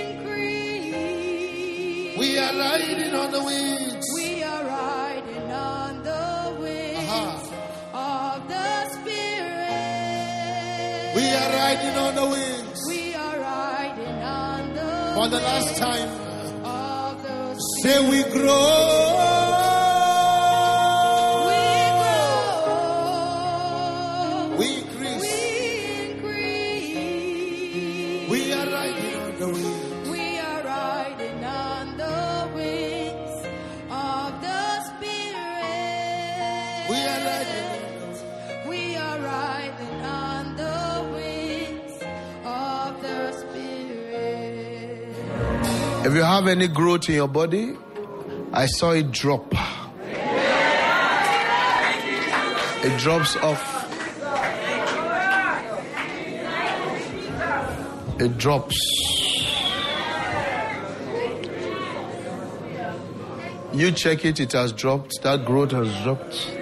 increase. We are riding on the wings. We are riding on the wings of the Spirit. We are riding on the wings. We are riding on the For the last time. of the Say we grow. We We increase. increase. We are riding on the wings. We are riding on the wings of the Spirit. We are riding. We are riding on the wings of the Spirit. If you have any growth in your body, I saw it drop. It drops off. It drops. You check it, it has dropped. That growth has dropped.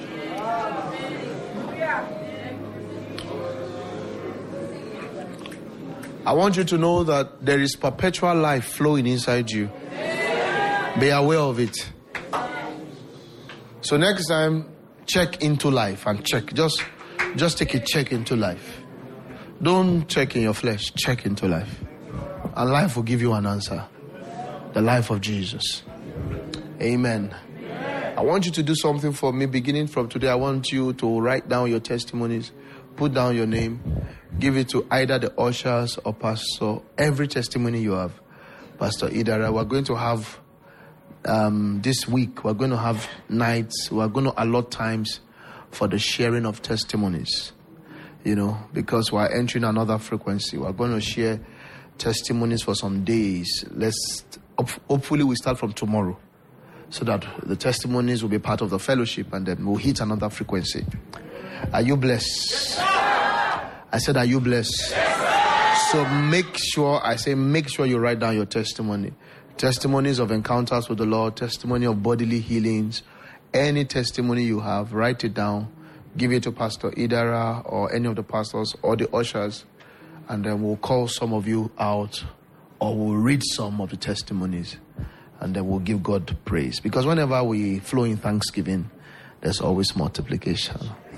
I want you to know that there is perpetual life flowing inside you. Be aware of it. So next time, check into life and check. Just take a check into life. Don't check in your flesh. Check into life. And life will give you an answer. The life of Jesus. Amen. I want you to do something for me. Beginning from today, I want you to write down your testimonies. Put down your name. Give it to either the ushers or pastor. Every testimony you have. Pastor Idara, we're going to have this week, we're going to have nights. We're going to allot times for the sharing of testimonies. You know, because we're entering another frequency. We're going to share testimonies for some days. Hopefully we start from tomorrow, so that the testimonies will be part of the fellowship, and then we'll hit another frequency. Are you blessed? I said, are you blessed? So make sure you write down your testimony. Testimonies of encounters with the Lord, testimony of bodily healings. Any testimony you have, write it down. Give it to Pastor Idara or any of the pastors or the ushers, and then we'll call some of you out, or we'll read some of the testimonies, and then we'll give God praise. Because whenever we flow in thanksgiving, there's always multiplication.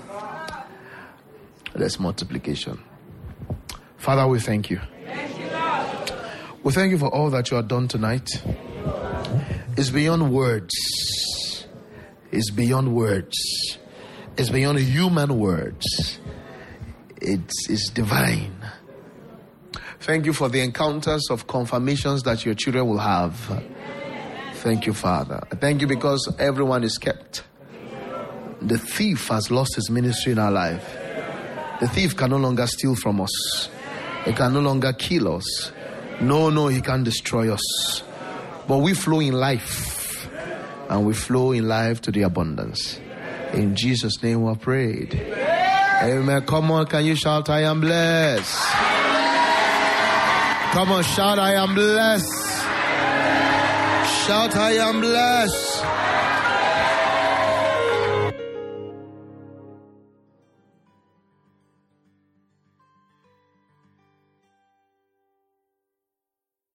There's multiplication. Father, we thank you. We thank you for all that you have done tonight. It's beyond words. It's beyond words. It's beyond human words. It's divine. Thank you for the encounters of confirmations that your children will have. Thank you, Father. Thank you because everyone is kept. The thief has lost his ministry in our life. The thief can no longer steal from us. He can no longer kill us. No, he can't destroy us. But we flow in life. And we flow in life to the abundance. In Jesus' name we are prayed. Amen. Come on, can you shout, I am blessed? Come on, shout, I am blessed. Shout, I am blessed.